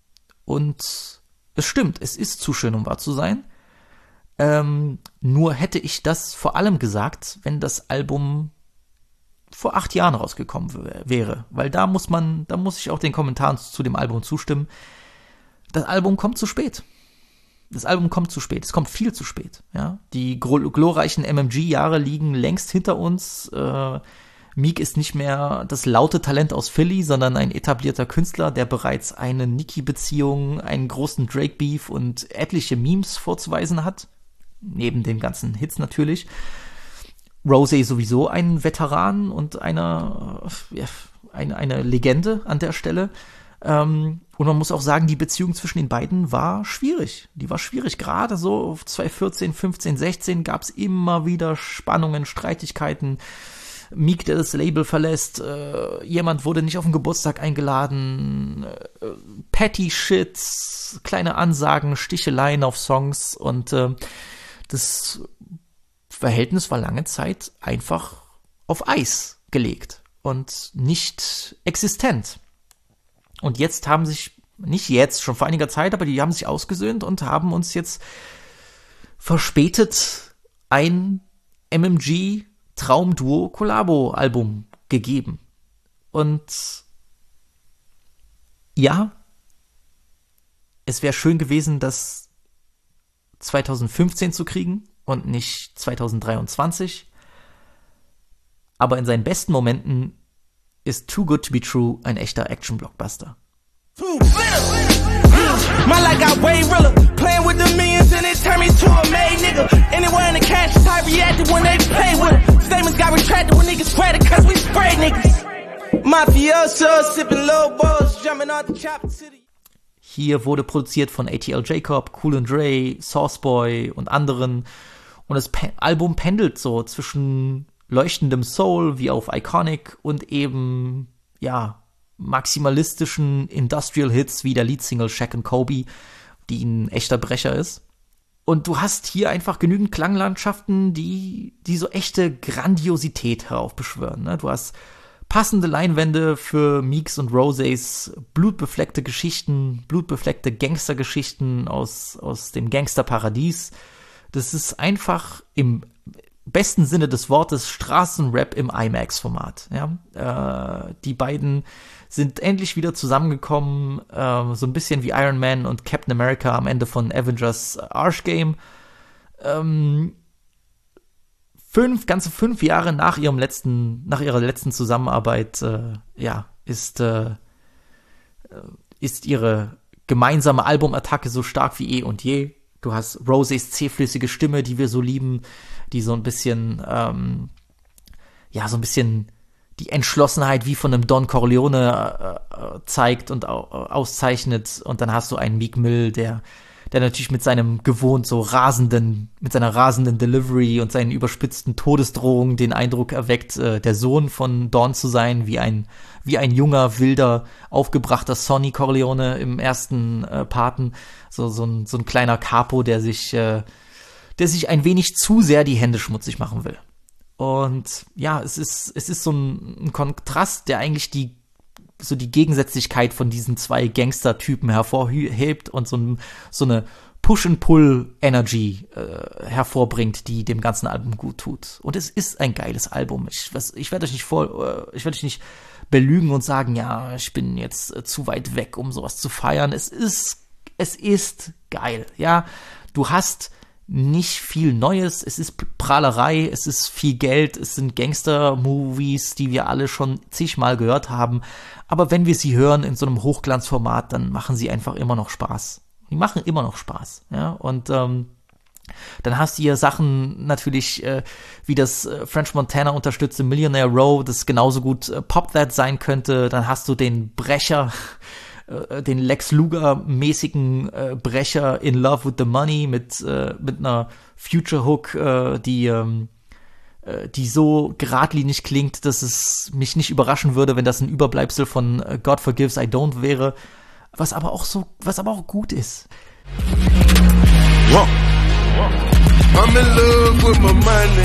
Und es stimmt, es ist zu schön, um wahr zu sein. Ähm, nur hätte ich das vor allem gesagt, wenn das Album vor acht Jahren rausgekommen w- wäre. Weil da muss man, da muss ich auch den Kommentaren zu dem Album zustimmen. Das Album kommt zu spät. Das Album kommt zu spät. Es kommt viel zu spät. Ja, die gro- glorreichen M M G-Jahre liegen längst hinter uns. Äh, Meek ist nicht mehr das laute Talent aus Philly, sondern ein etablierter Künstler, der bereits eine Nicki-Beziehung, einen großen Drake-Beef und etliche Memes vorzuweisen hat. Neben den ganzen Hits natürlich. Rosé sowieso ein Veteran und eine, ja, eine, eine Legende an der Stelle. Ähm, und man muss auch sagen, die Beziehung zwischen den beiden war schwierig. Die war schwierig. Gerade so zwanzig vierzehn, fünfzehn, sechzehn gab es immer wieder Spannungen, Streitigkeiten. Meek, der das Label verlässt, äh, jemand wurde nicht auf den Geburtstag eingeladen, äh, Petty Shit, kleine Ansagen, Sticheleien auf Songs und äh, das Verhältnis war lange Zeit einfach auf Eis gelegt und nicht existent. Und jetzt haben sich, nicht jetzt, schon vor einiger Zeit, aber die haben sich ausgesöhnt und haben uns jetzt verspätet ein M M G Traumduo-Kollabo-Album gegeben. Und ja, es wäre schön gewesen, das zwanzig fünfzehn zu kriegen und nicht zwanzig dreiundzwanzig. Aber in seinen besten Momenten ist Too Good To Be True ein echter Action-Blockbuster. My life got way realer. Playing with the millions and it turned me to a made nigga. Anywhere in the cash, I reacted when they play with it. Statements got retracted when niggas spread it cause we spray niggas. Mafioso, sipping low balls, jumping off the chopper to the... Hier wurde produziert von A T L Jacob, Cool and Dre, Sauceboy und anderen. Und das Pe- Album pendelt so zwischen leuchtendem Soul wie auf Iconic und eben, ja, maximalistischen Industrial-Hits wie der Leadsingle Shaq and Kobe, die ein echter Brecher ist. Und du hast hier einfach genügend Klanglandschaften, die, die so echte Grandiosität heraufbeschwören. Ne? Du hast passende Leinwände für Meeks und Rosés blutbefleckte Geschichten, blutbefleckte Gangstergeschichten aus, aus dem Gangsterparadies. Das ist einfach im besten Sinne des Wortes Straßenrap im IMAX-Format. Ja? Äh, die beiden sind endlich wieder zusammengekommen, äh, so ein bisschen wie Iron Man und Captain America am Ende von Avengers Archgame. Ähm, fünf, ganze fünf Jahre nach ihrem letzten, nach ihrer letzten Zusammenarbeit, äh, ja, ist, äh, ist ihre gemeinsame Albumattacke so stark wie eh und je. Du hast Rosés zähflüssige Stimme, die wir so lieben, die so ein bisschen, ähm, ja, so ein bisschen die Entschlossenheit wie von einem Don Corleone äh, zeigt und au- auszeichnet. Und dann hast du einen Meek Mill, der, der natürlich mit seinem gewohnt so rasenden, mit seiner rasenden Delivery und seinen überspitzten Todesdrohungen den Eindruck erweckt, äh, der Sohn von Don zu sein, wie ein, wie ein junger, wilder, aufgebrachter Sonny Corleone im ersten äh, Paten. So, so ein, so ein kleiner Capo, der sich, äh, der sich ein wenig zu sehr die Hände schmutzig machen will. Und ja, es ist, es ist so ein, ein Kontrast, der eigentlich die, so die Gegensätzlichkeit von diesen zwei Gangster-Typen hervorhebt und so, ein, so eine Push-and-Pull-Energy äh, hervorbringt, die dem ganzen Album gut tut. Und es ist ein geiles Album. Ich, was, ich werde euch nicht vor, äh, ich werde euch nicht belügen und sagen, ja, ich bin jetzt äh, zu weit weg, um sowas zu feiern. Es ist, es ist geil, ja. Du hast nicht viel Neues, es ist Prahlerei, es ist viel Geld, es sind Gangster-Movies, die wir alle schon zigmal gehört haben, aber wenn wir sie hören in so einem Hochglanzformat, dann machen sie einfach immer noch Spaß. Die machen immer noch Spaß, ja, und ähm, dann hast du hier Sachen natürlich, äh, wie das äh, French Montana unterstützte Millionaire Row, das genauso gut äh, Pop That sein könnte, dann hast du den Brecher, den Lex Luger-mäßigen äh, Brecher In Love with the Money mit, äh, mit einer Future Hook, äh, die, ähm, äh, die so geradlinig klingt, dass es mich nicht überraschen würde, wenn das ein Überbleibsel von äh, God Forgives I Don't wäre, was aber auch so, was aber auch gut ist. Whoa. I'm in love with my money.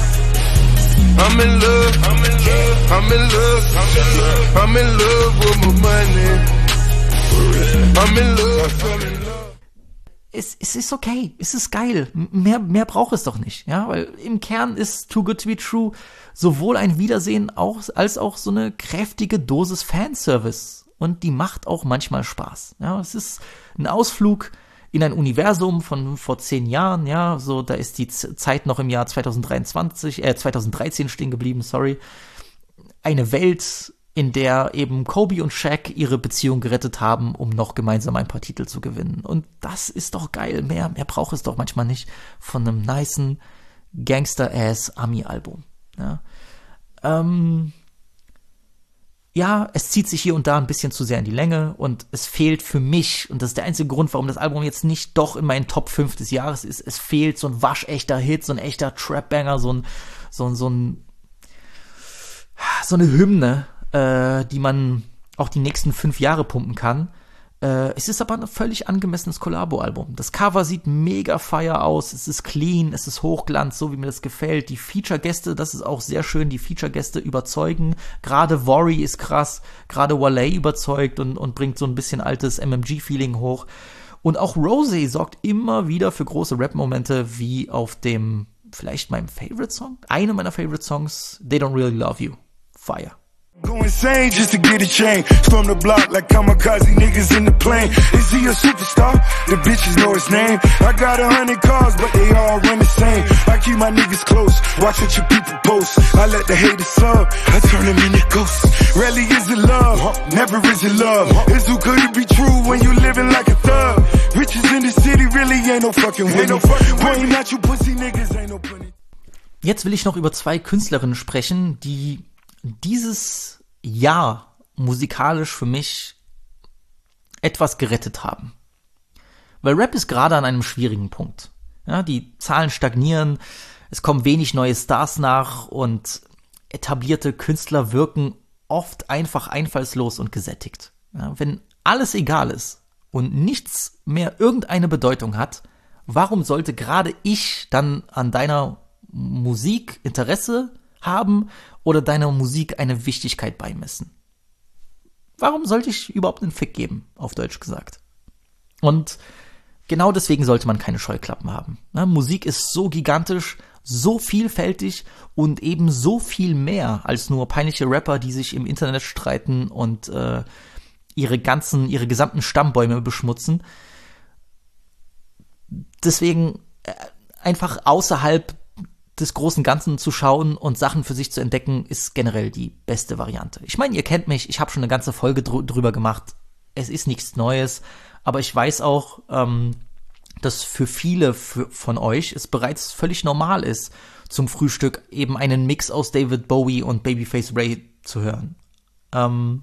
I'm in love, I'm in love, I'm in love, I'm in love, I'm in love with my money. I'm in love, I'm in love. es, es ist okay, es ist geil, mehr, mehr braucht es doch nicht, ja, weil im Kern ist Too Good To Be True sowohl ein Wiedersehen auch, als auch so eine kräftige Dosis Fanservice und die macht auch manchmal Spaß, ja, es ist ein Ausflug in ein Universum von vor zehn Jahren, ja, so, da ist die Z- Zeit noch im Jahr zwanzig dreiundzwanzig, äh, zwanzig dreizehn stehen geblieben, sorry, eine Welt, in der eben Kobe und Shaq ihre Beziehung gerettet haben, um noch gemeinsam ein paar Titel zu gewinnen. Und das ist doch geil. Mehr, mehr braucht es doch manchmal nicht von einem nicen Gangster-Ass-Ami-Album. Ja. Ähm, ja, es zieht sich hier und da ein bisschen zu sehr in die Länge und es fehlt für mich, und das ist der einzige Grund, warum das Album jetzt nicht doch in meinen Top fünf des Jahres ist, es fehlt so ein waschechter Hit, so ein echter Trap-Banger, so ein, so ein, so ein, so eine Hymne, äh, die man auch die nächsten fünf Jahre pumpen kann. Äh, es ist aber ein völlig angemessenes Collabo-Album. Das Cover sieht mega fire aus, es ist clean, es ist Hochglanz, so wie mir das gefällt. Die Feature-Gäste, das ist auch sehr schön, die Feature-Gäste überzeugen. Gerade Worry ist krass, gerade Wale überzeugt und, und bringt so ein bisschen altes M M G-Feeling hoch. Und auch Rosé sorgt immer wieder für große Rap-Momente, wie auf dem, vielleicht meinem Favorite-Song? Eine meiner Favorite-Songs, They Don't Really Love You. Fire. Go insane just to get a chain. Storm the block like kamikaze niggas in the plane. Is he a superstar? The bitches know his name. I got a hundred cars, but they all run the same. I keep my niggas close. Watch what your people post. I let the haters sub. I turn them into ghosts. Rarely is it love. Never is it love. It's who could it be true when you living like a thug? Riches in the city really ain't no fucking with me. Pointing at you pussy niggas ain't no putting. Jetzt will ich noch über zwei Künstlerinnen sprechen, die dieses Jahr musikalisch für mich etwas gerettet haben. Weil Rap ist gerade an einem schwierigen Punkt. Ja, die Zahlen stagnieren, es kommen wenig neue Stars nach und etablierte Künstler wirken oft einfach einfallslos und gesättigt. Ja, wenn alles egal ist und nichts mehr irgendeine Bedeutung hat, warum sollte gerade ich dann an deiner Musik Interesse haben oder deiner Musik eine Wichtigkeit beimessen? Warum sollte ich überhaupt einen Fick geben, auf Deutsch gesagt? Und genau deswegen sollte man keine Scheuklappen haben. Ja, Musik ist so gigantisch, so vielfältig und eben so viel mehr als nur peinliche Rapper, die sich im Internet streiten und äh, ihre ganzen, ihre gesamten Stammbäume beschmutzen. Deswegen äh, einfach außerhalb des großen Ganzen zu schauen und Sachen für sich zu entdecken, ist generell die beste Variante. Ich meine, ihr kennt mich, ich habe schon eine ganze Folge dr- drüber gemacht. Es ist nichts Neues, aber ich weiß auch, ähm, dass für viele für, von euch es bereits völlig normal ist, zum Frühstück eben einen Mix aus David Bowie und Babyface Ray zu hören. Ähm,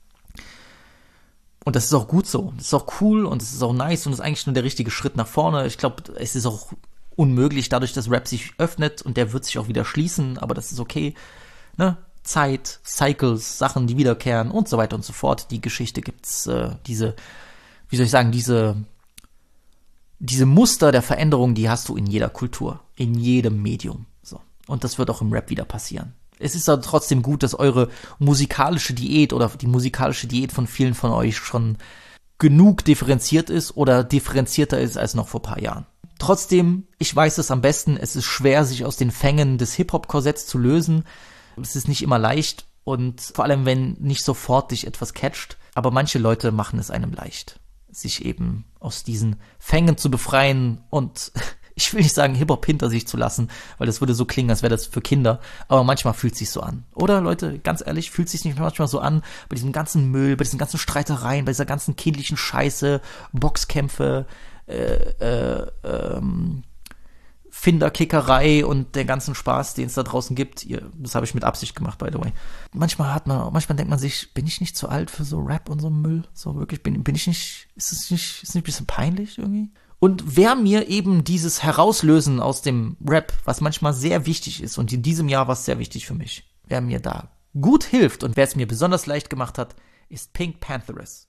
und das ist auch gut so. Das ist auch cool und es ist auch nice und ist eigentlich nur der richtige Schritt nach vorne. Ich glaube, es ist auch unmöglich, dadurch, dass Rap sich öffnet und der wird sich auch wieder schließen, aber das ist okay. Ne? Zeit, Cycles, Sachen, die wiederkehren und so weiter und so fort. Die Geschichte gibt's, äh, diese, wie soll ich sagen, diese, diese Muster der Veränderung, die hast du in jeder Kultur, in jedem Medium. So. Und das wird auch im Rap wieder passieren. Es ist aber trotzdem gut, dass eure musikalische Diät oder die musikalische Diät von vielen von euch schon genug differenziert ist oder differenzierter ist als noch vor ein paar Jahren. Trotzdem, ich weiß es am besten, es ist schwer, sich aus den Fängen des Hip-Hop-Korsetts zu lösen. Es ist nicht immer leicht und vor allem, wenn nicht sofort dich etwas catcht. Aber manche Leute machen es einem leicht, sich eben aus diesen Fängen zu befreien und ich will nicht sagen, Hip-Hop hinter sich zu lassen, weil das würde so klingen, als wäre das für Kinder. Aber manchmal fühlt es sich so an. Oder, Leute, ganz ehrlich, fühlt es sich nicht manchmal so an, bei diesem ganzen Müll, bei diesen ganzen Streitereien, bei dieser ganzen kindlichen Scheiße, Boxkämpfe, Äh, äh, ähm, Finderkickerei und der ganzen Spaß, den es da draußen gibt. Ihr, das habe ich mit Absicht gemacht, by the way. Manchmal hat man, manchmal denkt man sich, bin ich nicht zu alt für so Rap und so Müll? So wirklich, bin, bin ich nicht, ist es nicht, ist es nicht ein bisschen peinlich irgendwie? Und wer mir eben dieses Herauslösen aus dem Rap, was manchmal sehr wichtig ist, und in diesem Jahr war es sehr wichtig für mich, wer mir da gut hilft und wer es mir besonders leicht gemacht hat, ist Pink Pantheress.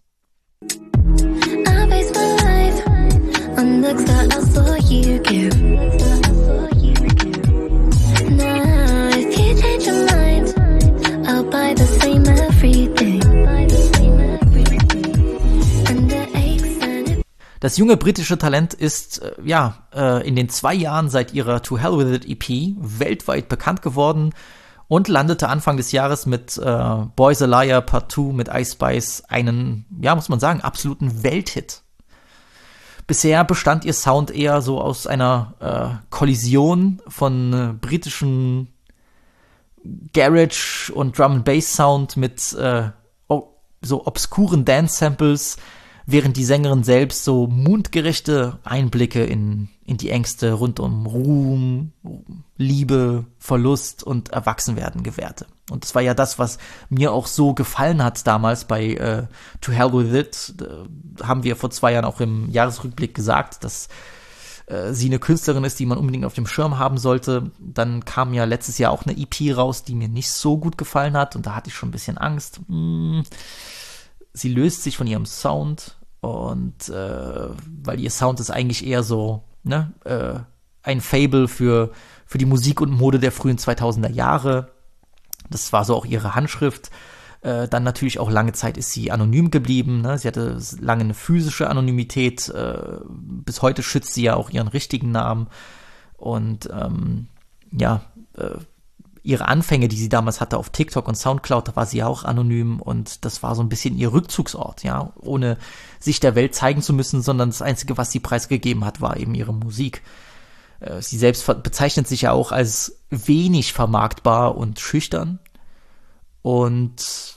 I base my life on looks that I saw you give. Now, if you change your mind, I'll buy the same everything. And the aches and it Das junge britische Talent ist, äh, ja, äh, in den zwei Jahren seit ihrer To Hell With It E P weltweit bekannt geworden und landete Anfang des Jahres mit äh, Boys a Liar Part zwei mit Ice Spice einen, ja, muss man sagen, absoluten Welthit. Bisher bestand ihr Sound eher so aus einer äh, Kollision von äh, britischen Garage und Drum and Bass Sound mit äh, so obskuren Dance-Samples, während die Sängerin selbst so mundgerechte Einblicke in, in die Ängste rund um Ruhm, Liebe, Verlust und Erwachsenwerden gewährte. Und das war ja das, was mir auch so gefallen hat damals bei äh, To Hell With It. Da haben wir vor zwei Jahren auch im Jahresrückblick gesagt, dass äh, sie eine Künstlerin ist, die man unbedingt auf dem Schirm haben sollte. Dann kam ja letztes Jahr auch eine E P raus, die mir nicht so gut gefallen hat. Und da hatte ich schon ein bisschen Angst. Hm, sie löst sich von ihrem Sound. Und äh, weil ihr Sound ist eigentlich eher so, ne, äh, ein Fable für, für die Musik und Mode der frühen zweitausender Jahre. Das war so auch ihre Handschrift. Äh, dann natürlich auch lange Zeit ist sie anonym geblieben. Ne? Sie hatte lange eine physische Anonymität. Äh, bis heute schützt sie ja auch ihren richtigen Namen. Und ähm, ja, äh, ihre Anfänge, die sie damals hatte auf TikTok und Soundcloud, da war sie ja auch anonym und das war so ein bisschen ihr Rückzugsort, ja, ohne sich der Welt zeigen zu müssen, sondern das Einzige, was sie preisgegeben hat, war eben ihre Musik. Äh, sie selbst bezeichnet sich ja auch als wenig vermarktbar und schüchtern und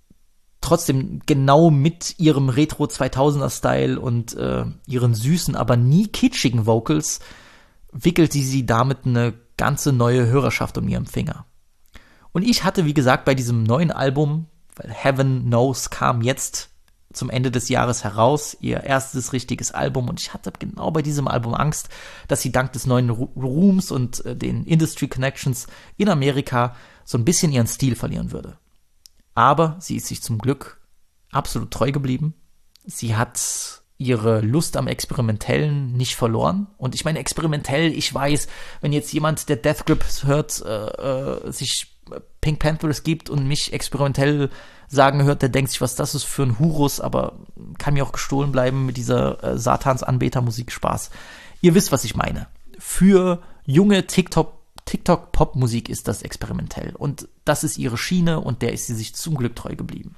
trotzdem genau mit ihrem Retro zweitausender-Style und äh, ihren süßen, aber nie kitschigen Vocals wickelt sie sie damit eine ganze neue Hörerschaft um ihren Finger. Und ich hatte, wie gesagt, bei diesem neuen Album, weil Heaven Knows kam jetzt zum Ende des Jahres heraus, ihr erstes richtiges Album, und ich hatte genau bei diesem Album Angst, dass sie dank des neuen Ruhms und äh, den Industry Connections in Amerika so ein bisschen ihren Stil verlieren würde. Aber sie ist sich zum Glück absolut treu geblieben. Sie hat ihre Lust am Experimentellen nicht verloren. Und ich meine, experimentell, ich weiß, wenn jetzt jemand, der Death Grips hört, äh, äh, sich Pink Panthers gibt und mich experimentell sagen hört, der denkt sich, was das ist für ein Hurus, aber kann mir auch gestohlen bleiben mit dieser äh, Satans-Anbeter-Musik. Spaß. Ihr wisst, was ich meine. Für junge TikTok TikTok-Pop-Musik ist das experimentell. Und das ist ihre Schiene und der ist sie sich zum Glück treu geblieben.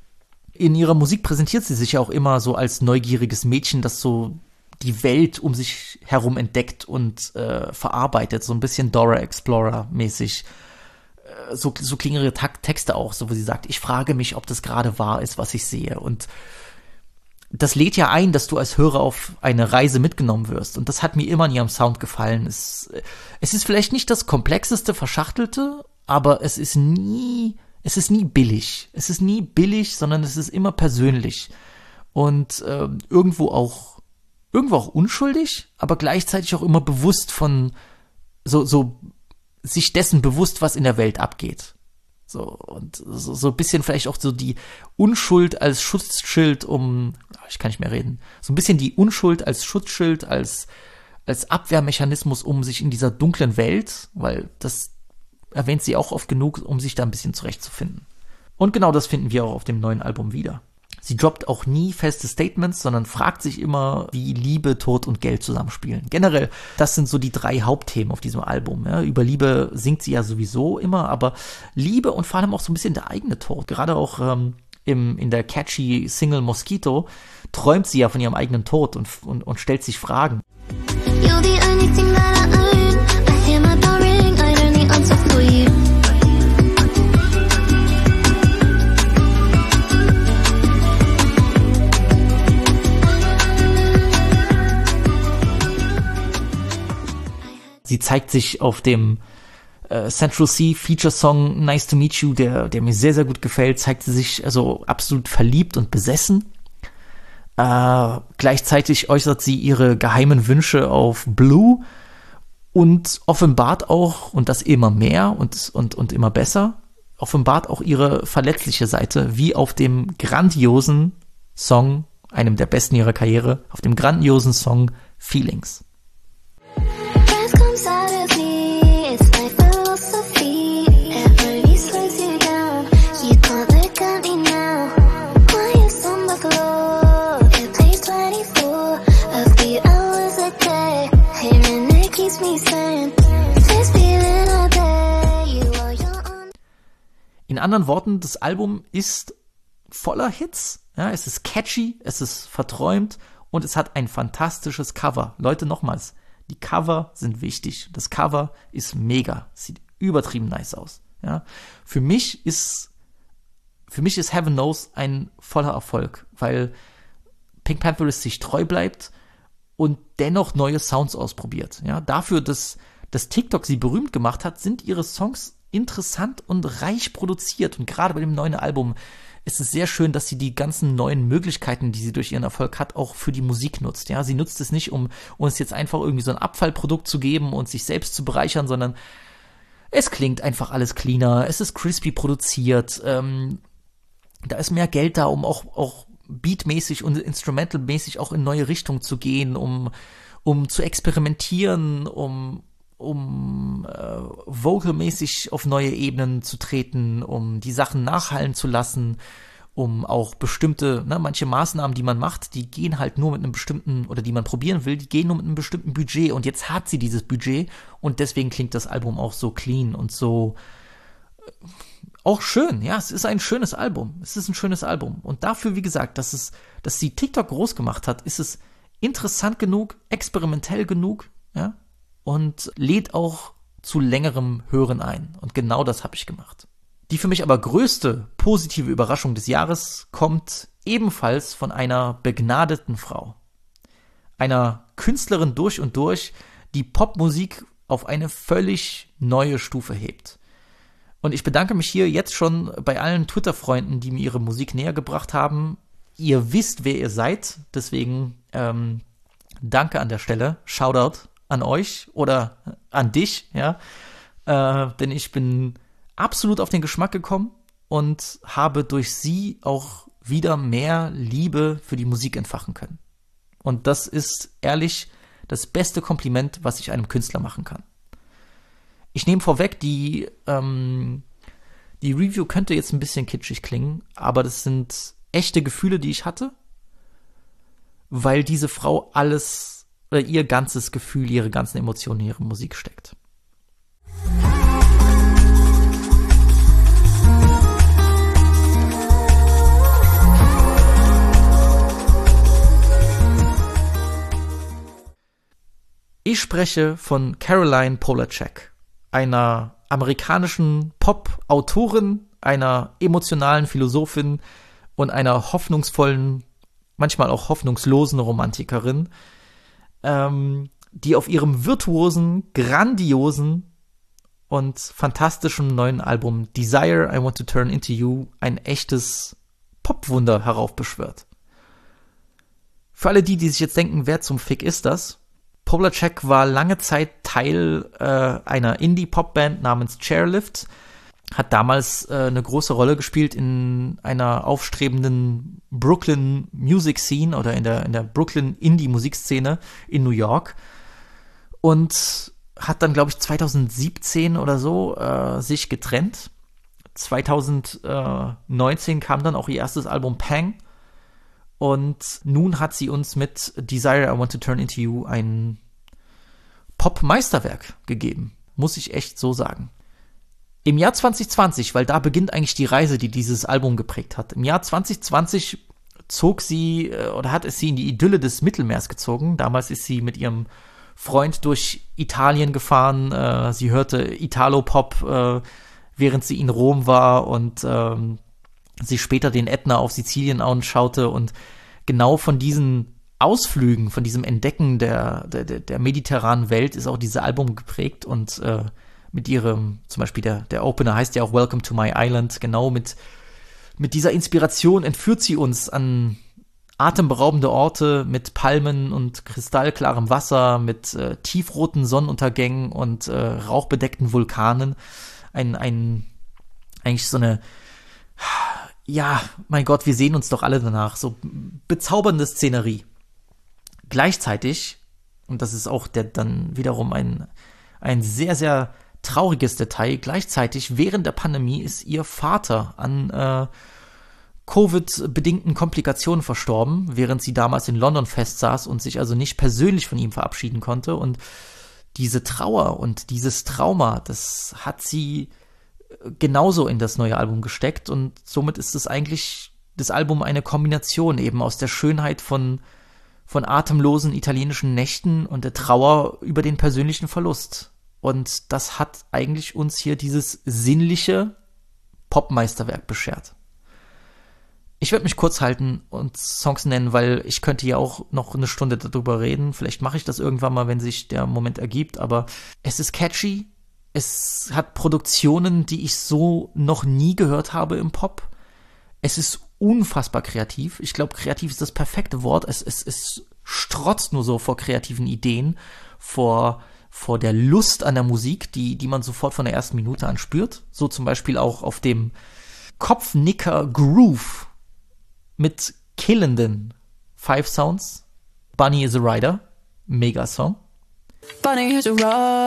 In ihrer Musik präsentiert sie sich ja auch immer so als neugieriges Mädchen, das so die Welt um sich herum entdeckt und äh, verarbeitet. So ein bisschen Dora Explorer-mäßig. Äh, so, so klingen ihre Ta- Texte auch, so wo sie sagt, ich frage mich, ob das gerade wahr ist, was ich sehe. Und das lädt ja ein, dass du als Hörer auf eine Reise mitgenommen wirst. Und das hat mir immer in ihrem Sound gefallen. Es, es ist vielleicht nicht das komplexeste, verschachtelte, aber es ist nie... Es ist nie billig. Es ist nie billig, sondern es ist immer persönlich. Und äh, irgendwo auch irgendwo auch unschuldig, aber gleichzeitig auch immer bewusst von, so, so sich dessen bewusst, was in der Welt abgeht. So, und so, so ein bisschen vielleicht auch so die Unschuld als Schutzschild um, ich kann nicht mehr reden, so ein bisschen die Unschuld als Schutzschild, als, als Abwehrmechanismus, um sich in dieser dunklen Welt, weil das erwähnt sie auch oft genug, um sich da ein bisschen zurechtzufinden. Und genau das finden wir auch auf dem neuen Album wieder. Sie droppt auch nie feste Statements, sondern fragt sich immer, wie Liebe, Tod und Geld zusammenspielen. Generell, das sind so die drei Hauptthemen auf diesem Album. Ja, über Liebe singt sie ja sowieso immer, aber Liebe und vor allem auch so ein bisschen der eigene Tod. Gerade auch ähm, im, in der catchy Single Mosquito träumt sie ja von ihrem eigenen Tod und, und, und stellt sich Fragen. You're the only thing that I own. I hear my door ring, I don't need answer for you. Sie zeigt sich auf dem äh, Central C Feature Song Nice to Meet You, der, der mir sehr, sehr gut gefällt, zeigt sie sich also absolut verliebt und besessen. Äh, gleichzeitig äußert sie ihre geheimen Wünsche auf Blue und offenbart auch, und das immer mehr und, und, und immer besser, offenbart auch ihre verletzliche Seite, wie auf dem grandiosen Song, einem der besten ihrer Karriere, auf dem grandiosen Song Feelings. In anderen Worten, das Album ist voller Hits. Ja, es ist catchy, es ist verträumt und es hat ein fantastisches Cover. Leute, nochmals, die Cover sind wichtig. Das Cover ist mega, sieht übertrieben nice aus. Ja, für mich ist für mich ist Heaven Knows ein voller Erfolg, weil Pink Pantheress sich treu bleibt und dennoch neue Sounds ausprobiert. Ja, dafür, dass, dass TikTok sie berühmt gemacht hat, sind ihre Songs interessant und reich produziert. Und gerade bei dem neuen Album ist es sehr schön, dass sie die ganzen neuen Möglichkeiten, die sie durch ihren Erfolg hat, auch für die Musik nutzt. Ja, sie nutzt es nicht, um uns jetzt einfach irgendwie so ein Abfallprodukt zu geben und sich selbst zu bereichern, sondern es klingt einfach alles cleaner, es ist crispy produziert, ähm, da ist mehr Geld da, um auch, auch beatmäßig und instrumentalmäßig auch in neue Richtungen zu gehen, um, um zu experimentieren, um, um äh, vocalmäßig auf neue Ebenen zu treten, um die Sachen nachhallen zu lassen, um auch bestimmte, ne, manche Maßnahmen, die man macht, die gehen halt nur mit einem bestimmten, oder die man probieren will, die gehen nur mit einem bestimmten Budget und jetzt hat sie dieses Budget und deswegen klingt das Album auch so clean und so äh, auch schön. Ja, es ist ein schönes Album. Es ist ein schönes Album. Und dafür, wie gesagt, dass es, dass sie TikTok groß gemacht hat, ist es interessant genug, experimentell genug, ja, und lädt auch zu längerem Hören ein. Und genau das habe ich gemacht. Die für mich aber größte positive Überraschung des Jahres kommt ebenfalls von einer begnadeten Frau. Einer Künstlerin durch und durch, die Popmusik auf eine völlig neue Stufe hebt. Und ich bedanke mich hier jetzt schon bei allen Twitter-Freunden, die mir ihre Musik näher gebracht haben. Ihr wisst, wer ihr seid, deswegen ähm, danke an der Stelle. Shoutout an euch oder an dich, ja, äh, denn ich bin absolut auf den Geschmack gekommen und habe durch sie auch wieder mehr Liebe für die Musik entfachen können. Und das ist ehrlich das beste Kompliment, was ich einem Künstler machen kann. Ich nehme vorweg, die, ähm, die Review könnte jetzt ein bisschen kitschig klingen, aber das sind echte Gefühle, die ich hatte, weil diese Frau alles oder ihr ganzes Gefühl, ihre ganzen Emotionen in ihre Musik steckt. Ich spreche von Caroline Polachek, einer amerikanischen Pop-Autorin, einer emotionalen Philosophin und einer hoffnungsvollen, manchmal auch hoffnungslosen Romantikerin, ähm, die auf ihrem virtuosen, grandiosen und fantastischen neuen Album Desire, I Want to Turn Into You ein echtes Popwunder heraufbeschwört. Für alle die, die sich jetzt denken, wer zum Fick ist das? Polachek war lange Zeit Teil äh, einer Indie-Pop-Band namens Chairlift, hat damals äh, eine große Rolle gespielt in einer aufstrebenden Brooklyn Music Scene oder in der, in der Brooklyn Indie-Musikszene in New York und hat dann, glaube ich, zwanzig siebzehn oder so äh, sich getrennt. zwanzig neunzehn kam dann auch ihr erstes Album Pang. Und nun hat sie uns mit Desire, I Want to Turn Into You ein Pop-Meisterwerk gegeben. Muss ich echt so sagen. Im Jahr zwanzig zwanzig, weil da beginnt eigentlich die Reise, die dieses Album geprägt hat. Im Jahr zwanzig zwanzig zog sie, oder hat es sie in die Idylle des Mittelmeers gezogen. Damals ist sie mit ihrem Freund durch Italien gefahren. Äh, sie hörte Italo-Pop, äh, während sie in Rom war und ähm, sich später den Ätna auf Sizilien anschaute und genau von diesen Ausflügen, von diesem Entdecken der, der, der mediterranen Welt ist auch dieses Album geprägt und äh, mit ihrem, zum Beispiel der, der Opener heißt ja auch Welcome to My Island, genau mit, mit dieser Inspiration entführt sie uns an atemberaubende Orte mit Palmen und kristallklarem Wasser, mit äh, tiefroten Sonnenuntergängen und äh, rauchbedeckten Vulkanen. Ein, ein, eigentlich so eine, ja, mein Gott, wir sehen uns doch alle danach. So bezaubernde Szenerie. Gleichzeitig, und das ist auch der dann wiederum ein, ein sehr, sehr trauriges Detail, gleichzeitig während der Pandemie ist ihr Vater an äh, Covid-bedingten Komplikationen verstorben, während sie damals in London festsaß und sich also nicht persönlich von ihm verabschieden konnte. Und diese Trauer und dieses Trauma, das hat sie genauso in das neue Album gesteckt und somit ist es eigentlich das Album eine Kombination eben aus der Schönheit von, von atemlosen italienischen Nächten und der Trauer über den persönlichen Verlust. Und das hat eigentlich uns hier dieses sinnliche Popmeisterwerk beschert. Ich werde mich kurz halten und Songs nennen, weil ich könnte ja auch noch eine Stunde darüber reden. Vielleicht mache ich das irgendwann mal, wenn sich der Moment ergibt. Aber es ist catchy. Es hat Produktionen, die ich so noch nie gehört habe im Pop. Es ist unfassbar kreativ. Ich glaube, kreativ ist das perfekte Wort. Es, es, es strotzt nur so vor kreativen Ideen, vor, vor der Lust an der Musik, die, die man sofort von der ersten Minute an spürt. So zum Beispiel auch auf dem Kopfnicker Groove mit killenden Five Sounds. Bunny is a Rider. Mega Song. Bunny is a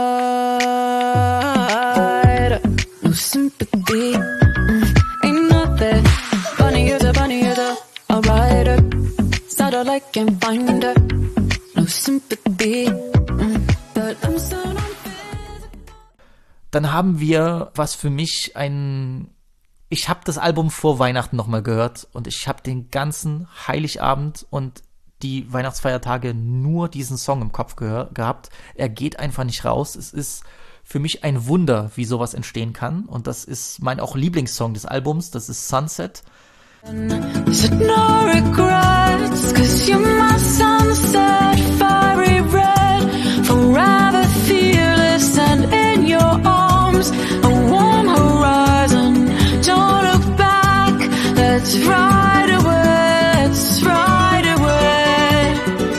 rider. No sympathy. Mm, ain't nothing. Bunny is a bunny is a, a rider. Started like can't find her. No sympathy. Mm, but I'm so unfair. Dann haben wir, was für mich ein Ich habe das Album vor Weihnachten nochmal gehört und ich habe den ganzen Heiligabend und die Weihnachtsfeiertage nur diesen Song im Kopf gehör- gehabt. Er geht einfach nicht raus. Es ist für mich ein Wunder, wie sowas entstehen kann. Und das ist mein auch Lieblingssong des Albums. Das ist Sunset. Said no regrets, 'cause you're my sunset, fiery red, forever fearless and in your arms, a warm horizon. Don't look back, let's ride away, let's ride away.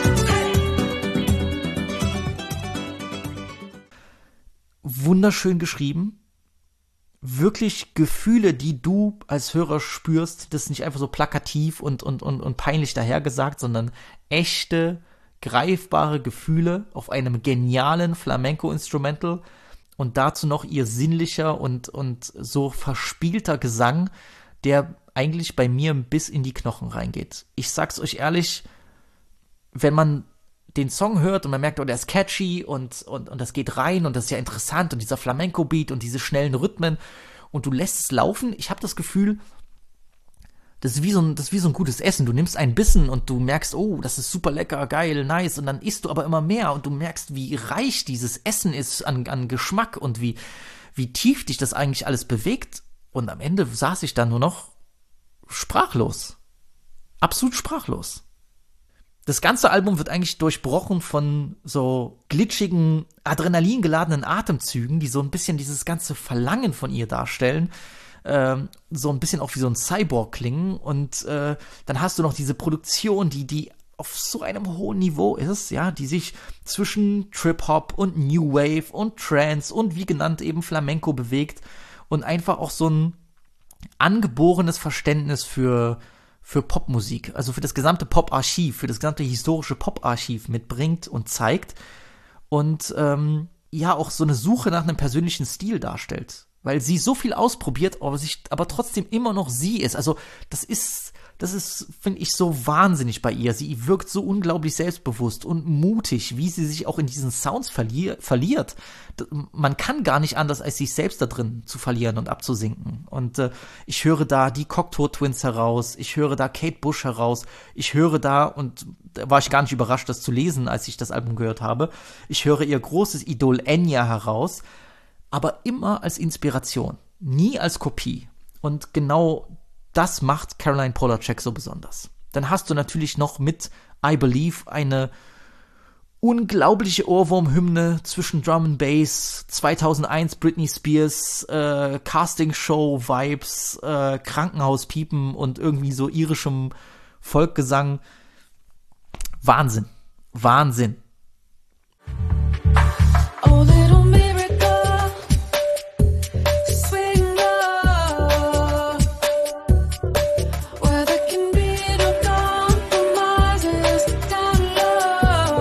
Wunderschön geschrieben. Wirklich Gefühle, die du als Hörer spürst. Das ist nicht einfach so plakativ und, und, und, und peinlich dahergesagt, sondern echte, greifbare Gefühle auf einem genialen Flamenco-Instrumental. Und dazu noch ihr sinnlicher und, und so verspielter Gesang, der eigentlich bei mir bis in die Knochen reingeht. Ich sag's euch ehrlich, wenn man den Song hört und man merkt, oh, der ist catchy und, und, und das geht rein und das ist ja interessant und dieser Flamenco-Beat und diese schnellen Rhythmen und du lässt es laufen, ich habe das Gefühl, das ist wie so ein, das ist wie so ein gutes Essen. Du nimmst einen Bissen und du merkst, oh, das ist super lecker, geil, nice. Und dann isst du aber immer mehr und du merkst, wie reich dieses Essen ist an, an Geschmack und wie, wie tief dich das eigentlich alles bewegt. Und am Ende saß ich dann nur noch sprachlos. Absolut sprachlos. Das ganze Album wird eigentlich durchbrochen von so glitschigen, adrenalingeladenen Atemzügen, die so ein bisschen dieses ganze Verlangen von ihr darstellen. Ähm, so ein bisschen auch wie so ein Cyborg klingen und äh, dann hast du noch diese Produktion, die die auf so einem hohen Niveau ist, ja, die sich zwischen Trip-Hop und New Wave und Trance und wie genannt eben Flamenco bewegt und einfach auch so ein angeborenes Verständnis für für Popmusik, also für das gesamte Pop-Archiv, für das gesamte historische Pop-Archiv mitbringt und zeigt und ähm, ja auch so eine Suche nach einem persönlichen Stil darstellt. Weil sie so viel ausprobiert, aber sich aber trotzdem immer noch sie ist. Also das ist, das ist, finde ich, so wahnsinnig bei ihr. Sie wirkt so unglaublich selbstbewusst und mutig, wie sie sich auch in diesen Sounds verlier- verliert. Man kann gar nicht anders, als sich selbst da drin zu verlieren und abzusinken. Und äh, ich höre da die Cocteau Twins heraus, ich höre da Kate Bush heraus, ich höre da, und da war ich gar nicht überrascht, das zu lesen, als ich das Album gehört habe, ich höre ihr großes Idol Enya heraus, aber immer als Inspiration, nie als Kopie. Und genau das macht Caroline Polachek so besonders. Dann hast du natürlich noch mit I Believe eine unglaubliche Ohrwurm-Hymne zwischen Drum and Bass, zweitausendeins Britney Spears, äh, Castingshow-Vibes, äh, Krankenhauspiepen und irgendwie so irischem Folkgesang. Wahnsinn. Wahnsinn. Oh, little miracle, sweet love, where there can be no compromises down low.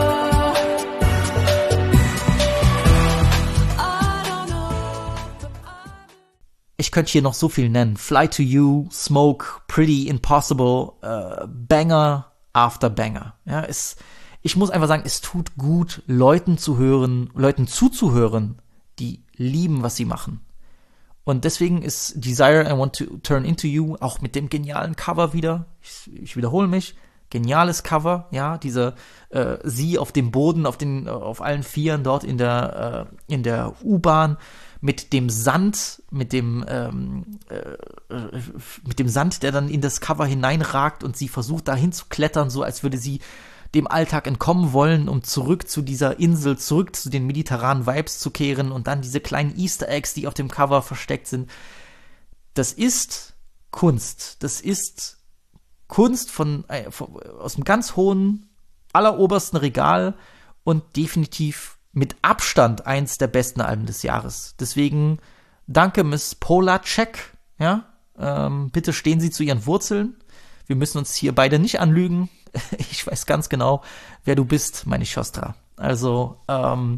I don't know, but I... Ich könnte hier noch so viel nennen. Fly to You, Smoke, Pretty Impossible, äh, Banger after Banger. Ja, es Ich muss einfach sagen, es tut gut, Leuten zu hören, Leuten zuzuhören, die lieben, was sie machen. Und deswegen ist Desire I Want to Turn Into You auch mit dem genialen Cover wieder. Ich, ich wiederhole mich. Geniales Cover, ja, diese äh, sie auf dem Boden, auf den, auf allen Vieren dort in der äh, in der U-Bahn mit dem Sand, mit dem ähm, äh, mit dem Sand, der dann in das Cover hineinragt und sie versucht dahin zu klettern, so als würde sie dem Alltag entkommen wollen, um zurück zu dieser Insel, zurück zu den mediterranen Vibes zu kehren und dann diese kleinen Easter Eggs, die auf dem Cover versteckt sind. Das ist Kunst. Das ist Kunst von, äh, von aus dem ganz hohen, allerobersten Regal und definitiv mit Abstand eins der besten Alben des Jahres. Deswegen danke Miss Polacek, ja, ähm, bitte stehen Sie zu Ihren Wurzeln. Wir müssen uns hier beide nicht anlügen. Ich weiß ganz genau, wer du bist, meine Schostra. Also, ähm,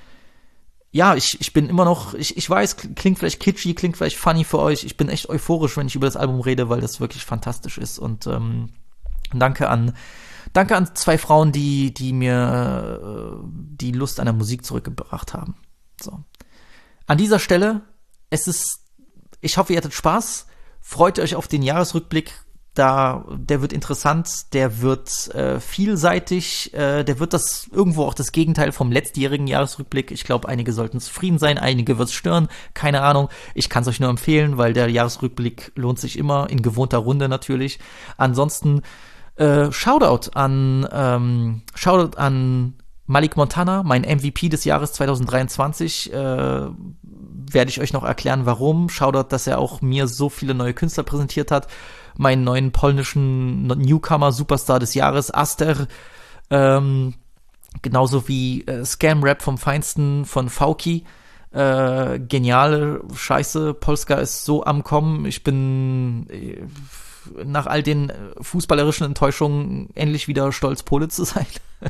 ja, ich, ich bin immer noch, ich, ich weiß, klingt vielleicht kitschy, klingt vielleicht funny für euch. Ich bin echt euphorisch, wenn ich über das Album rede, weil das wirklich fantastisch ist. Und ähm, danke an danke an zwei Frauen, die, die mir äh, die Lust an der Musik zurückgebracht haben. So. An dieser Stelle, es ist, ich hoffe, ihr hattet Spaß. Freut euch auf den Jahresrückblick. Da, der wird interessant, der wird äh, vielseitig, äh, der wird das irgendwo auch das Gegenteil vom letztjährigen Jahresrückblick. Ich glaube, einige sollten zufrieden sein, einige wird es stören, keine Ahnung. Ich kann es euch nur empfehlen, weil der Jahresrückblick lohnt sich immer, in gewohnter Runde natürlich. Ansonsten äh, Shoutout an ähm, Shoutout an Malik Montana, mein M V P des Jahres zwanzig dreiundzwanzig, äh, werde ich euch noch erklären, warum. Shoutout, dass er auch mir so viele neue Künstler präsentiert hat. Meinen neuen polnischen Newcomer-Superstar des Jahres, Aster, ähm, genauso wie äh, Scam-Rap vom Feinsten von Fauki. Äh, geniale Scheiße, Polska ist so am Kommen. Ich bin äh, nach all den fußballerischen Enttäuschungen endlich wieder stolz, Pole zu sein.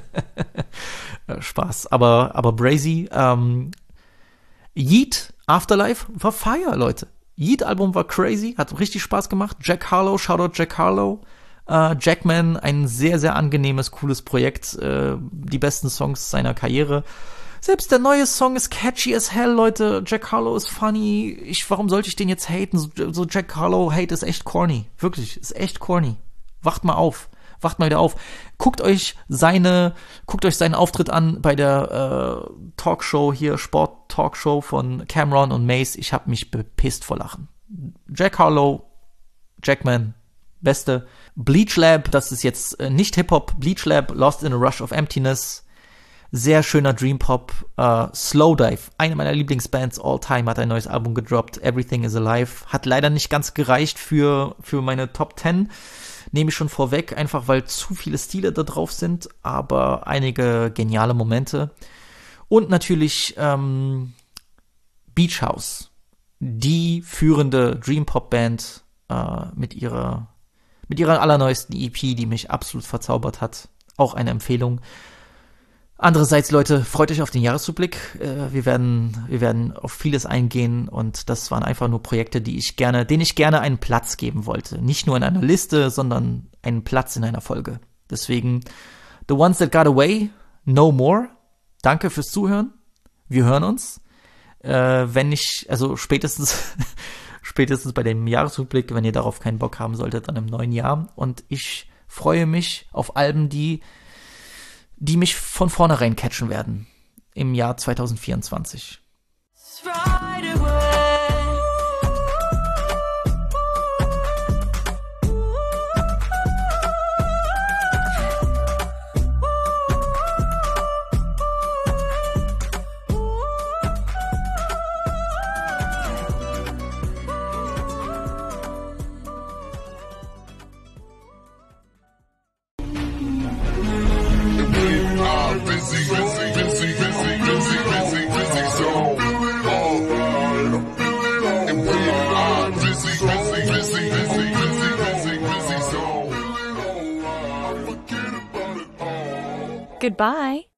Spaß, aber, aber Brazy. Ähm, Yeet, Afterlife war Fire, Leute. Yeet-Album war crazy, hat richtig Spaß gemacht. Jack Harlow, Shoutout Jack Harlow. Äh, Jackman, ein sehr, sehr angenehmes, cooles Projekt. Äh, die besten Songs seiner Karriere. Selbst der neue Song ist catchy as hell, Leute. Jack Harlow ist funny. Ich, warum sollte ich den jetzt haten? So, so Jack Harlow Hate ist echt corny. Wirklich, ist echt corny. Wacht mal auf. Wacht mal wieder auf. Guckt euch seine, guckt euch seinen Auftritt an bei der äh, Talkshow hier, Sport-Talkshow von Cameron und Mace. Ich habe mich bepisst vor Lachen. Jack Harlow, Jackman, beste. Bleach Lab, das ist jetzt äh, nicht Hip-Hop. Bleach Lab, Lost in a Rush of Emptiness. Sehr schöner Dream Pop. Uh, Slowdive, eine meiner Lieblingsbands all time, hat ein neues Album gedroppt. Everything is Alive. Hat leider nicht ganz gereicht für, für meine Top zehn. Nehme ich schon vorweg, einfach weil zu viele Stile da drauf sind, aber einige geniale Momente. Und natürlich ähm, Beach House, die führende Dream Pop Band äh, mit ihrer mit ihrer allerneuesten E P, die mich absolut verzaubert hat. Auch eine Empfehlung. Andererseits, Leute, freut euch auf den Jahresrückblick. Äh, wir werden, wir werden auf vieles eingehen und das waren einfach nur Projekte, die ich gerne, denen ich gerne einen Platz geben wollte. Nicht nur in einer Liste, sondern einen Platz in einer Folge. Deswegen, The Ones That Got Away, No More. Danke fürs Zuhören. Wir hören uns. Äh, wenn ich, also spätestens, spätestens bei dem Jahresrückblick, wenn ihr darauf keinen Bock haben solltet, dann im neuen Jahr. Und ich freue mich auf Alben, die die mich von vornherein catchen werden im Jahr zwanzig vierundzwanzig. Goodbye.